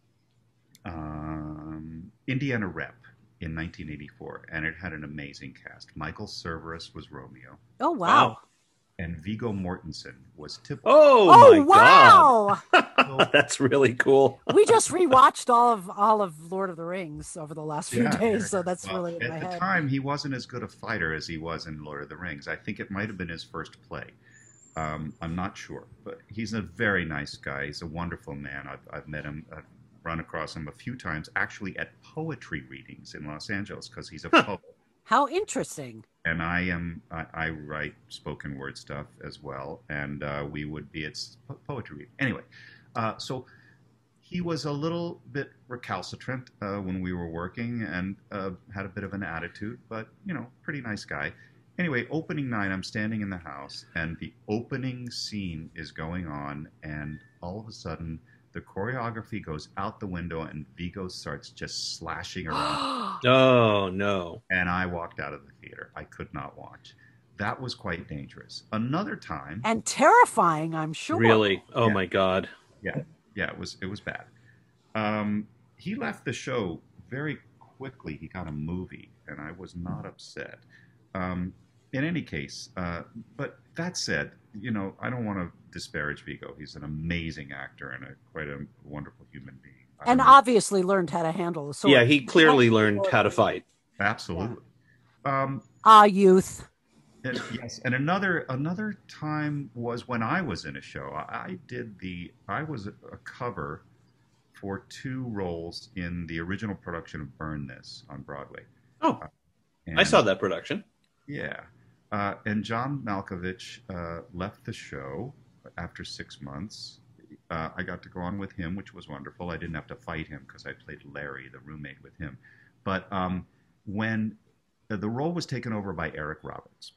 um, Indiana Rep in nineteen eighty-four, and it had an amazing cast. Michael Cerveris was Romeo. Oh, wow. Wow. And Viggo Mortensen was Tybalt. Oh, Oh, my wow. God. That's really cool. We just rewatched all of all of Lord of the Rings over the last few Yeah. days, so that's Well, really in my at the head. time, he wasn't as good a fighter as he was in Lord of the Rings. I think it might have been his first play. Um, I'm not sure, but he's a very nice guy. He's a wonderful man. I've, I've met him, I've run across him a few times, actually at poetry readings in Los Angeles, because he's a poet. How interesting. And I am I, I write spoken word stuff as well, and uh, we would be at po- poetry reading. Anyway, uh, so he was a little bit recalcitrant uh, when we were working, and uh, had a bit of an attitude, but you know, pretty nice guy. Anyway, opening night, I'm standing in the house, and the opening scene is going on, and all of a sudden, the choreography goes out the window, and Viggo starts just slashing around. Oh, no. And I walked out of the theater. I could not watch. That was quite dangerous. Another time, And terrifying, I'm sure. Really? Oh, Yeah. my God. yeah, yeah, it was it was bad. Um, he left the show very quickly. He got a movie, and I was not upset. Um, in any case, uh, but that said, you know, I don't want to disparage Viggo. He's an amazing actor and a quite a wonderful human being. I And remember- obviously learned how to handle a sword. Yeah, he clearly learned how to fight. absolutely. Um, Ah, youth. And, yes, and another another time was when I was in a show. I, I did the I was a, a cover for two roles in the original production of Burn This on Broadway. Oh, And, I saw that production. Yeah, uh, and John Malkovich uh, left the show after six months. Uh, I got to go on with him, which was wonderful. I didn't have to fight him because I played Larry, the roommate, with him. But um, when uh, the role was taken over by Eric Roberts.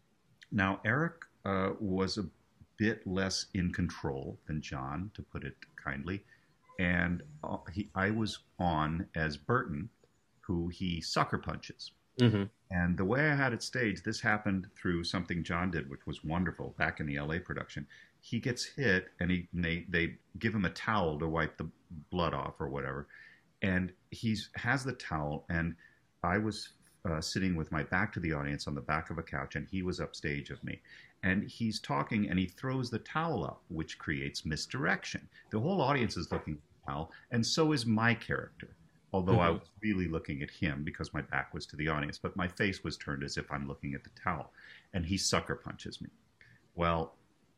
Now, Eric uh, was a bit less in control than John, to put it kindly. And uh, he, I was on as Burton, who he sucker punches. Mm-hmm. And the way I had it staged, this happened through something John did, which was wonderful back in the L A production. He gets hit, and he and they, they give him a towel to wipe the blood off or whatever. And he has the towel, and I was uh, sitting with my back to the audience on the back of a couch, and he was upstage of me. And he's talking, and he throws the towel up, which creates misdirection. The whole audience is looking at the towel, and so is my character. Although I was really looking at him because my back was to the audience, but my face was turned as if I'm looking at the towel. And he sucker punches me. Well,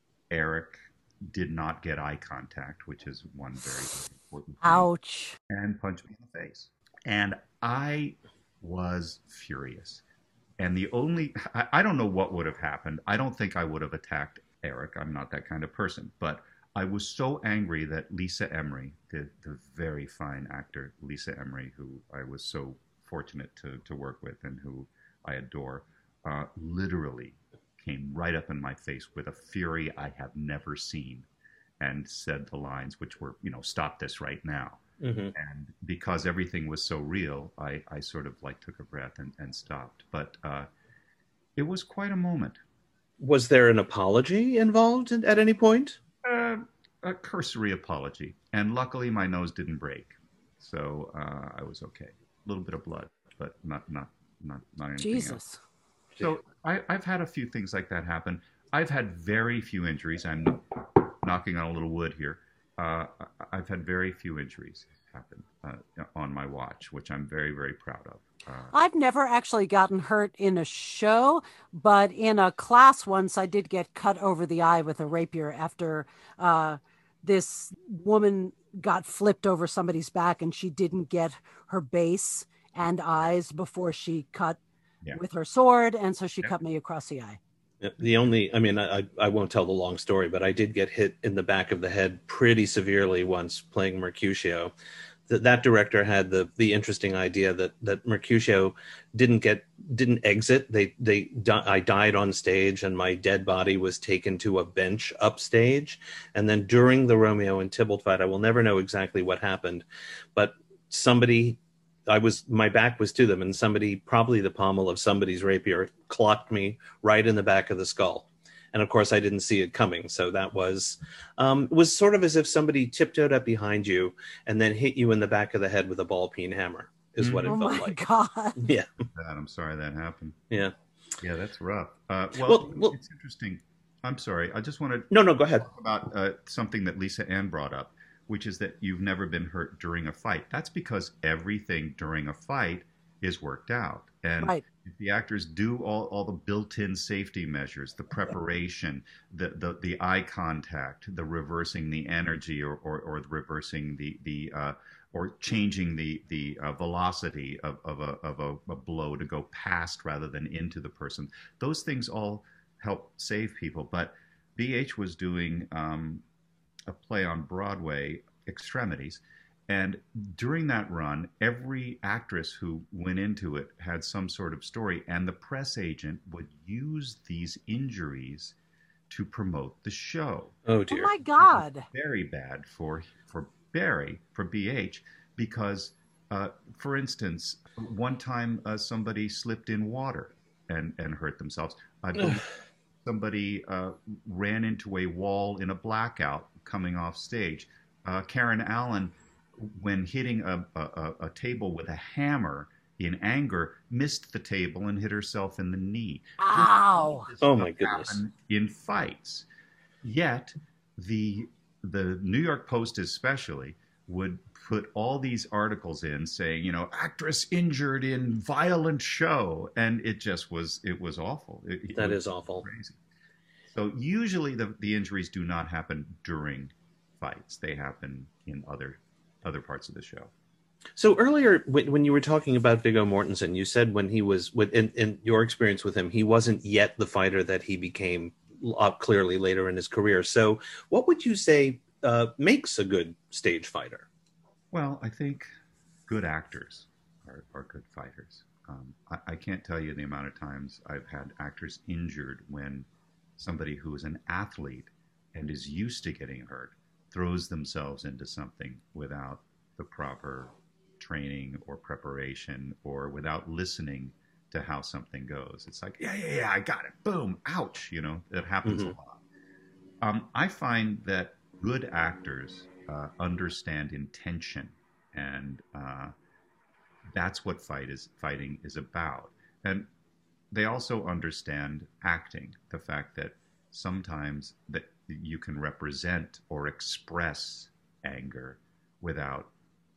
Eric did not get eye contact, which is one very important thing. Ouch. And punched me in the face. And I was furious. And the only, I, I don't know what would have happened. I don't think I would have attacked Eric. I'm not that kind of person. But I was so angry that Lisa Emery, the, the very fine actor Lisa Emery, who I was so fortunate to, to work with and who I adore, uh, literally came right up in my face with a fury I have never seen and said the lines which were, you know, stop this right now. Mm-hmm. And because everything was so real, I, I sort of like took a breath and, and stopped. But uh, it was quite a moment. Was there an apology involved in, at any point? Uh, a cursory apology. And luckily my nose didn't break. So uh, I was okay. A little bit of blood, but not not not, not anything Jesus. else. So I, I've had a few things like that happen. I've had very few injuries. I'm knocking on a little wood here. Uh, I've had very few injuries happen uh, on my watch, which I'm very, very proud of. Uh, I've never actually gotten hurt in a show, but in a class once I did get cut over the eye with a rapier after uh, this woman got flipped over somebody's back and she didn't get her base and eyes before she cut Yeah. with her sword. And so she Yeah. cut me across the eye. The only, I mean, I, I won't tell the long story, but I did get hit in the back of the head pretty severely once playing Mercutio. that that director had the the interesting idea that that Mercutio didn't get didn't exit. They they I died on stage, and my dead body was taken to a bench upstage. And then during the Romeo and Tybalt fight, I will never know exactly what happened, but somebody, I was my back was to them, and somebody, probably the pommel of somebody's rapier, clocked me right in the back of the skull. And of course, I didn't see it coming. So that was um, was sort of as if somebody tiptoed up behind you and then hit you in the back of the head with a ball peen hammer, is mm-hmm. what it oh felt my like. God. Yeah. I'm sorry that happened. Yeah. Yeah, that's rough. Uh, well, well, well, it's interesting. I'm sorry. I just want to no, no, go ahead. talk about uh, something that Lisa Ann brought up, which is that you've never been hurt during a fight. That's because everything during a fight is worked out. And right. if the actors do all, all the built-in safety measures, the preparation, the, the, the eye contact, the reversing the energy or, or, or reversing the, the uh, or changing the, the uh, velocity of, of, a, of a, a blow to go past rather than into the person, those things all help save people. But B H was doing um, a play on Broadway, Extremities, and during that run, every actress who went into it had some sort of story, and the press agent would use these injuries to promote the show. Oh dear! Oh my God! Very bad for for Barry, for B H, because, uh, for instance, one time uh, somebody slipped in water and and hurt themselves. I believe somebody uh, ran into a wall in a blackout coming off stage. Uh, Karen Allen, when hitting a, a, a table with a hammer in anger, missed the table and hit herself in the knee. Ow! Oh my goodness! In fights, yet the the New York Post especially would put all these articles in saying, you know, actress injured in violent show, and it just was it was awful. It, that it is awful. Crazy. So usually the the injuries do not happen during fights; they happen in other. other parts of the show. So earlier, when, when you were talking about Viggo Mortensen, you said when he was, in, in your experience with him, he wasn't yet the fighter that he became uh, clearly later in his career. So what would you say uh, makes a good stage fighter? Well, I think good actors are, are good fighters. Um, I, I can't tell you the amount of times I've had actors injured when somebody who is an athlete and is used to getting hurt throws themselves into something without the proper training or preparation or without listening to how something goes. It's like, yeah, yeah, yeah, I got it. Boom, ouch. You know, that happens mm-hmm. a lot. Um, I find that good actors uh, understand intention, and uh, that's what fight is, fighting is about. And they also understand acting, the fact that sometimes that you can represent or express anger without,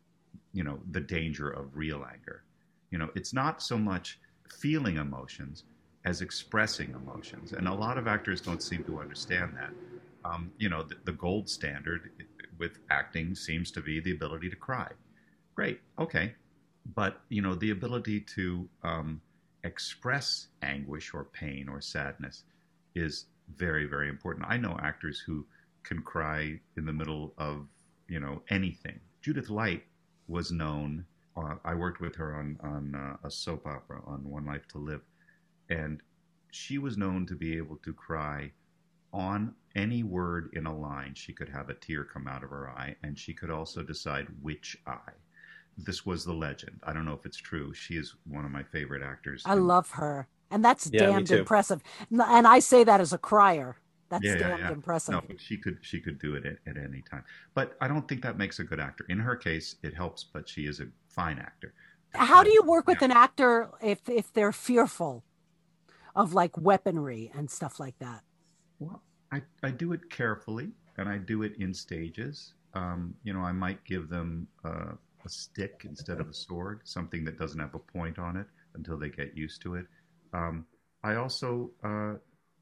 you know, the danger of real anger. You know, it's not so much feeling emotions as expressing emotions. And a lot of actors don't seem to understand that. Um, you know, the, the gold standard with acting seems to be the ability to cry. Great, okay. But, you know, the ability to um, express anguish or pain or sadness is very, very important. I know actors who can cry in the middle of, you know, anything. Judith Light was known, uh, I worked with her on, on uh, a soap opera, on One Life to Live, and she was known to be able to cry on any word in a line. She could have a tear come out of her eye, and she could also decide which eye. This was the legend. I don't know if it's true. She is one of my favorite actors. I love her. And that's yeah, damned impressive. And I say that as a crier. That's yeah, damned yeah, yeah. impressive. No, but she could she could do it at, at any time. But I don't think that makes a good actor. In her case, it helps, but she is a fine actor. How do you work with yeah. an actor if if they're fearful of like weaponry and stuff like that? Well, I, I do it carefully, and I do it in stages. Um, you know, I might give them uh, a stick instead of a sword, something that doesn't have a point on it until they get used to it. Um, I also, uh,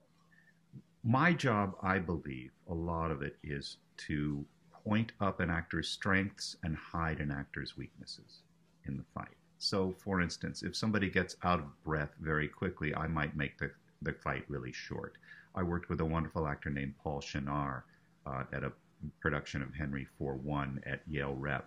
my job, I believe, a lot of it is to point up an actor's strengths and hide an actor's weaknesses in the fight. So, for instance, if somebody gets out of breath very quickly, I might make the, the fight really short. I worked with a wonderful actor named Paul Shinar uh, at a production of Henry four one at Yale Rep.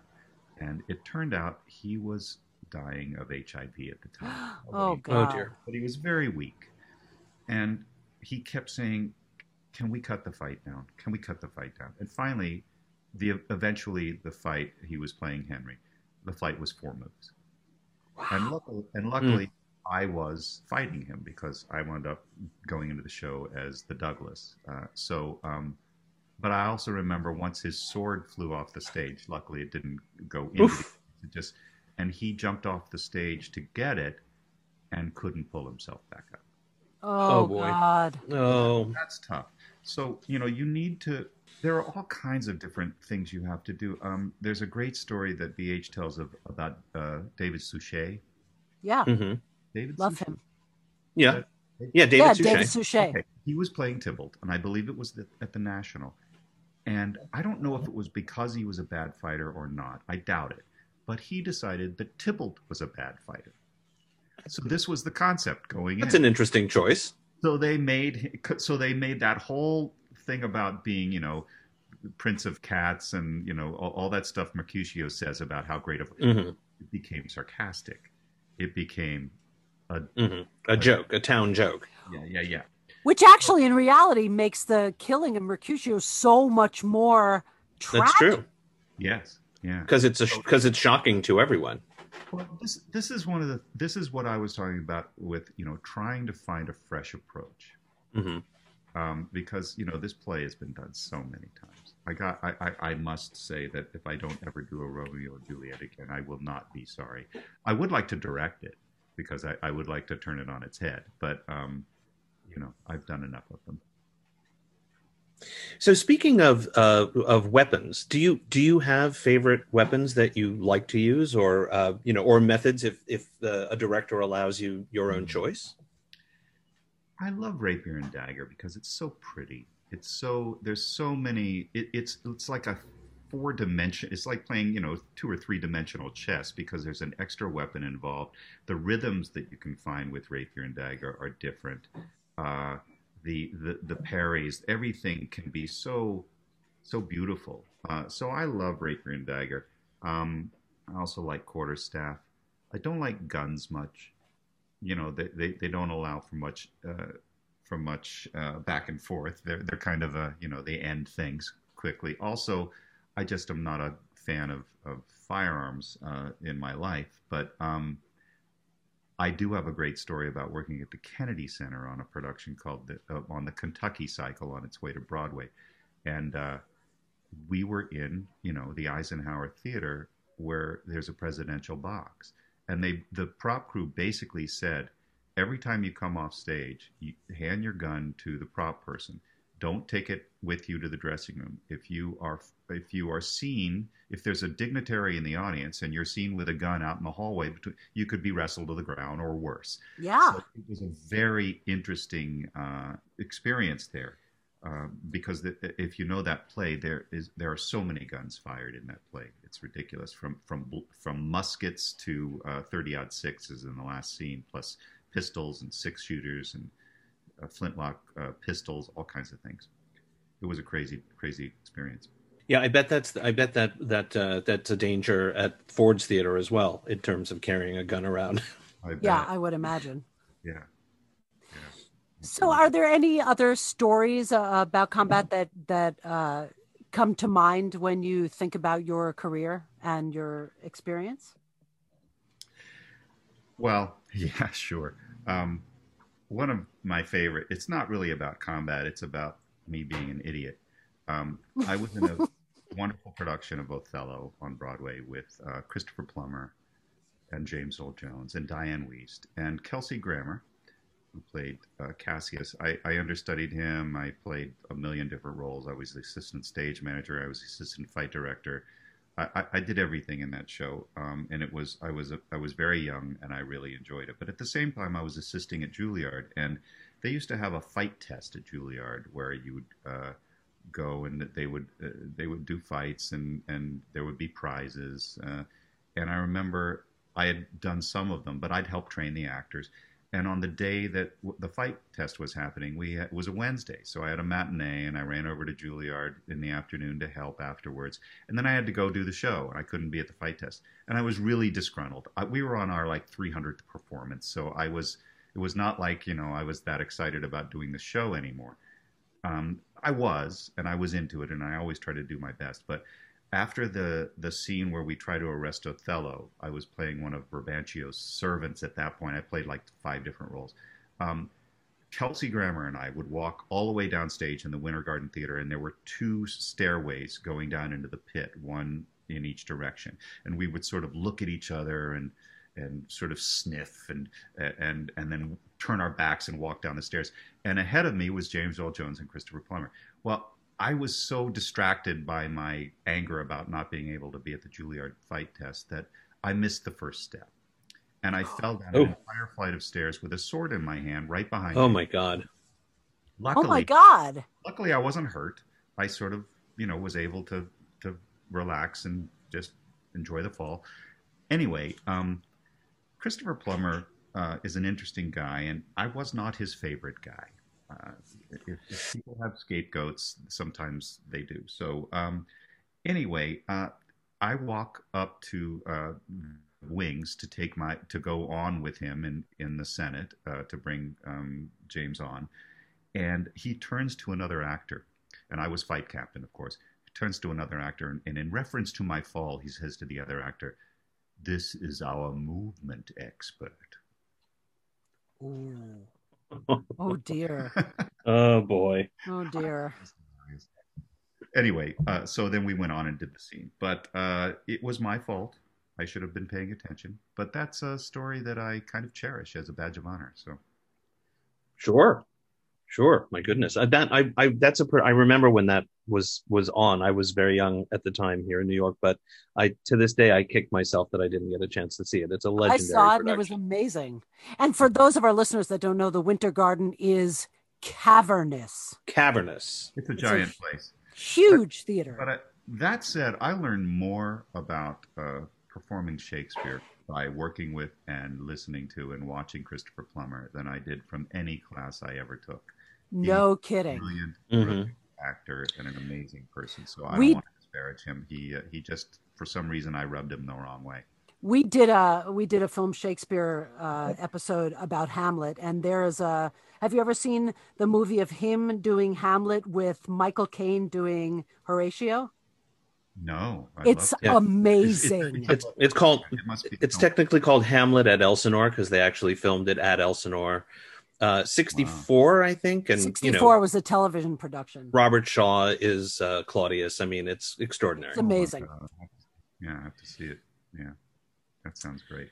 And it turned out he was dying of H I V at the time. Oh Nobody- Oh God. dear. But he was very weak. And he kept saying, can we cut the fight down? Can we cut the fight down? And finally, the eventually the fight, he was playing Henry. The fight was four moves. And luckily, and luckily I was fighting him because I wound up going into the show as the Douglas. Uh, so, um, but I also remember once his sword flew off the stage. Luckily, it didn't go into Oof. the, it just, and he jumped off the stage to get it and couldn't pull himself back up. Oh, Oh, boy. God. Oh. That's tough. So, you know, you need to, there are all kinds of different things you have to do. Um, there's a great story that B H tells of about uh, David Suchet. Yeah. hmm David Love Suchet? him. Yeah. Yeah, David Yeah, Suchet. David Suchet. Okay. He was playing Tybalt, and I believe it was the, at the National. And I don't know if it was because he was a bad fighter or not. I doubt it. But he decided that Tybalt was a bad fighter. So this was the concept going That's in. an interesting choice. So they made so they made that whole thing about being, you know, Prince of Cats and, you know, all, all that stuff Mercutio says about how great of hmm it became sarcastic. It became a hmm A joke, a town joke. yeah, yeah, yeah. Which actually, in reality, makes the killing of Mercutio so much more tragic. That's true. Yes. Yeah. Because it's a because it's shocking to everyone. Well, this this is one of the this is what I was talking about with, you know, trying to find a fresh approach. hmm Um, because, you know, this play has been done so many times. I got I, I, I must say that if I don't ever do a Romeo and Juliet again, I will not be sorry. I would like to direct it because I, I would like to turn it on its head. But um, you know, I've done enough of them. So speaking of uh, of weapons, do you do you have favorite weapons that you like to use, or uh, you know, or methods if if uh, a director allows you your own choice? I love Rapier and Dagger because it's so pretty. It's so there's so many. It, it's it's like a four dimension. It's like playing, you know, two or three dimensional chess because there's an extra weapon involved. The rhythms that you can find with Rapier and Dagger are different. Uh, the the the parries, everything can be so so beautiful. Uh, so I love Rapier and Dagger. Um, I also like Quarterstaff. I don't like guns much. You know, they, they, they don't allow for much uh, for much uh, back and forth. They're they're kind of a, you know, they end things quickly. Also, I just am not a fan of of firearms uh, in my life, but um, I do have a great story about working at the Kennedy Center on a production called the, uh, on the Kentucky Cycle on its way to Broadway, and uh, we were in, you know, the Eisenhower Theater where there's a presidential box. And they, the prop crew basically said, every time you come off stage, you hand your gun to the prop person. Don't take it with you to the dressing room. If you are, if you are seen, if there's a dignitary in the audience and you're seen with a gun out in the hallway, between, you could be wrestled to the ground or worse. Yeah. So it was a very interesting uh, experience there. Uh, because the, if you know that play, there is there are so many guns fired in that play. It's ridiculous, from from from muskets to uh, thirty aught sixes in the last scene, plus pistols and six shooters and uh, flintlock uh, pistols, all kinds of things. It was a crazy, crazy experience. Yeah, I bet that's I bet that that uh, that's a danger at Ford's Theater as well in terms of carrying a gun around. I bet. Yeah, I would imagine. Yeah. So, are there any other stories uh, about combat that that uh, come to mind when you think about your career and your experience? Well, yeah, sure. Um, one of my favorite. It's not really about combat. It's about me being an idiot. Um, I was in a wonderful production of Othello on Broadway with uh, Christopher Plummer and James Earl Jones and Diane Wiest and Kelsey Grammer, who played uh, Cassius. I, I understudied him. I played a million different roles. I was the assistant stage manager. I was the assistant fight director. I, I, I did everything in that show, um, and it was I was a, I was very young, and I really enjoyed it. But at the same time, I was assisting at Juilliard, and they used to have a fight test at Juilliard where you would uh, go and they would uh, they would do fights, and, and there would be prizes. Uh, and I remember I had done some of them, but I'd help train the actors. and on the day that w- the fight test was happening, we had, it was a Wednesday, so I had a matinee, and I ran over to Juilliard in the afternoon to help afterwards, and then I had to go do the show, and I couldn't be at the fight test, and I was really disgruntled. I, we were on our like three hundredth performance, so I was. It was not like, you know, I was that excited about doing the show anymore. Um, I was, and I was into it, and I always try to do my best. But after the the scene where we try to arrest Othello, I was playing one of Brabantio's servants at that point. I played like five different roles. Um, Kelsey Grammer and I would walk all the way downstage in the Winter Garden Theater, and there were two stairways going down into the pit, one in each direction. And we would sort of look at each other and and sort of sniff and and and then turn our backs and walk down the stairs. And ahead of me was James Earl Jones and Christopher Plummer. Well, I was so distracted by my anger about not being able to be at the Juilliard fight test that I missed the first step. And I fell down Oh. an entire flight of stairs with a sword in my hand right behind Oh me. my God. Luckily, Oh my God. luckily I wasn't hurt. I sort of, you know, was able to to relax and just enjoy the fall. Anyway, um, Christopher Plummer uh, is an interesting guy, and I was not his favorite guy. Uh, if, if people have scapegoats, sometimes they do. So um, anyway, uh, I walk up to uh, Wings to take my to go on with him in in the Senate uh, to bring um, James on, and he turns to another actor, and I was fight captain, of course. He turns to another actor, and, and in reference to my fall, he says to the other actor, "This is our movement expert." Ooh. Oh dear. Oh boy. Oh dear. Anyway, uh, so then we went on and did the scene. But uh, it was my fault. I should have been paying attention. But that's a story that I kind of cherish as a badge of honor. So Sure. Sure. My goodness. Uh, that I, I that's a per- I remember when that was was on. I was very young at the time here in New York, but I to this day I kick myself that I didn't get a chance to see it. It's a I legendary saw it and it was production. amazing. And for those of our listeners that don't know, the Winter Garden is cavernous. Cavernous. it's a It's a giant place. Huge theater. But I, that said, I learned more about uh, performing Shakespeare by working with and listening to and watching Christopher Plummer than I did from any class I ever took. No kidding. Brilliant, Mhm. brilliant actor and an amazing person. So I We- don't want to disparage him. He uh, he just, for some reason, I rubbed him the wrong way. We did a we did a film Shakespeare uh, episode about Hamlet, and there is a. Have you ever seen the movie of him doing Hamlet with Michael Caine doing Horatio? No, I It's love Yeah. amazing. It's it's called it. Must be it's filmed. technically called Hamlet at Elsinore because they actually filmed it at Elsinore. Uh, sixty-four, I think, and you sixty-four know was a television production. Robert Shaw is uh, Claudius. I mean, it's extraordinary. It's amazing. Oh my God. Yeah, I have to see it. Yeah, that sounds great.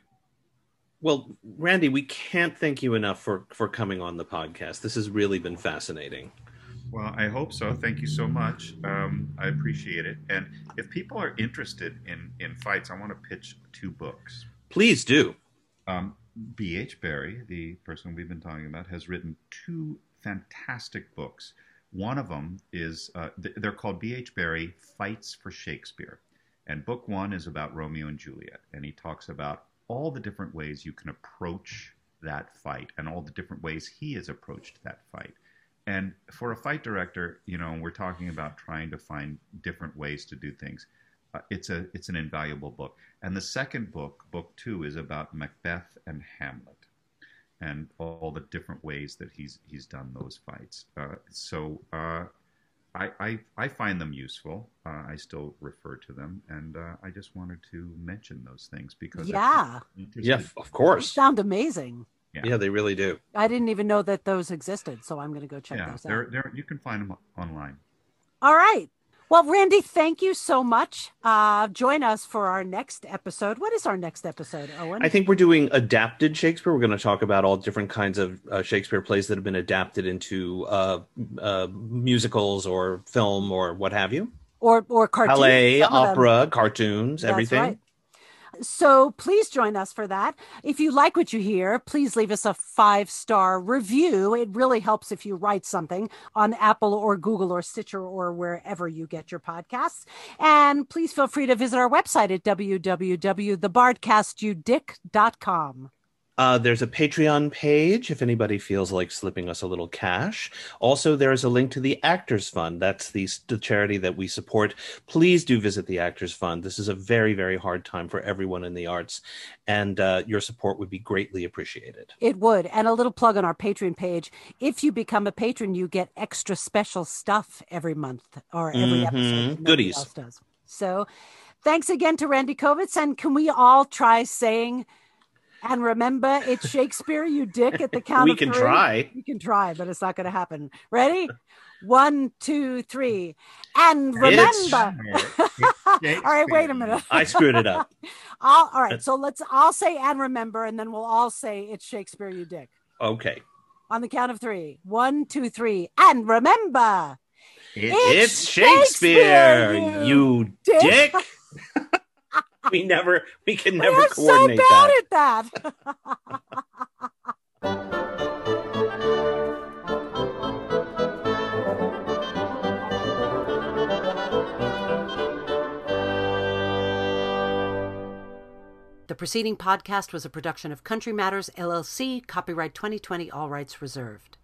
Well, Randy, we can't thank you enough for for coming on the podcast. This has really been fascinating. Well, I hope so. Thank you so much. Um, I appreciate it. And if people are interested in, in fights, I want to pitch two books. Please do. Um, B H. Barry, the person we've been talking about, has written two fantastic books. One of them is, uh, th- they're called B H. Barry Fights for Shakespeare. And book one is about Romeo and Juliet. And he talks about all the different ways you can approach that fight and all the different ways he has approached that fight. And for a fight director, you know, we're talking about trying to find different ways to do things. Uh, it's a it's an invaluable book. And the second book, book two, is about Macbeth and Hamlet, and all the different ways that he's he's done those fights. Uh, so uh, I, I I find them useful. Uh, I still refer to them, and uh, I just wanted to mention those things because if Yeah, you're interested- Yeah, of they course. sound amazing. Yeah. Yeah, they really do. I didn't even know that those existed, so I'm going to go check yeah, those they're, out. they're, you can find them online. All right. Well, Randy, thank you so much. Uh, join us for our next episode. What is our next episode, Owen? I think we're doing adapted Shakespeare. We're going to talk about all different kinds of uh, Shakespeare plays that have been adapted into uh, uh, musicals or film or what have you. or or cartoons. Ballet, some of them. opera, cartoons, That's everything. right. So please join us for that. If you like what you hear, please leave us a five-star review. It really helps if you write something on Apple or Google or Stitcher or wherever you get your podcasts. And please feel free to visit our website at w w w dot the bard cast you dick dot com. Uh, there's a Patreon page if anybody feels like slipping us a little cash. Also, there's a link to the Actors Fund. That's the, the charity that we support. Please do visit the Actors Fund. This is a very, very hard time for everyone in the arts, and uh, your support would be greatly appreciated. It would. And a little plug on our Patreon page. If you become a patron, you get extra special stuff every month or every Mm-hmm. episode. Goodies. Else does. So thanks again to Randy Kovitz. And can we all try saying, and remember, it's Shakespeare, you dick, at the count we of can three? try. We can try, but it's not going to happen. Ready? One, two, three. And remember. All right, wait a minute. I screwed it up. I'll, all right, so let's all say and remember, and then we'll all say it's Shakespeare, you dick. Okay. On the count of three. One, two, three. And remember. It's, it's Shakespeare, Shakespeare, you, you dick. dick. we never, we can never We're coordinate so bad that. at that. The preceding podcast was a production of Country Matters, L L C, copyright twenty twenty, all rights reserved.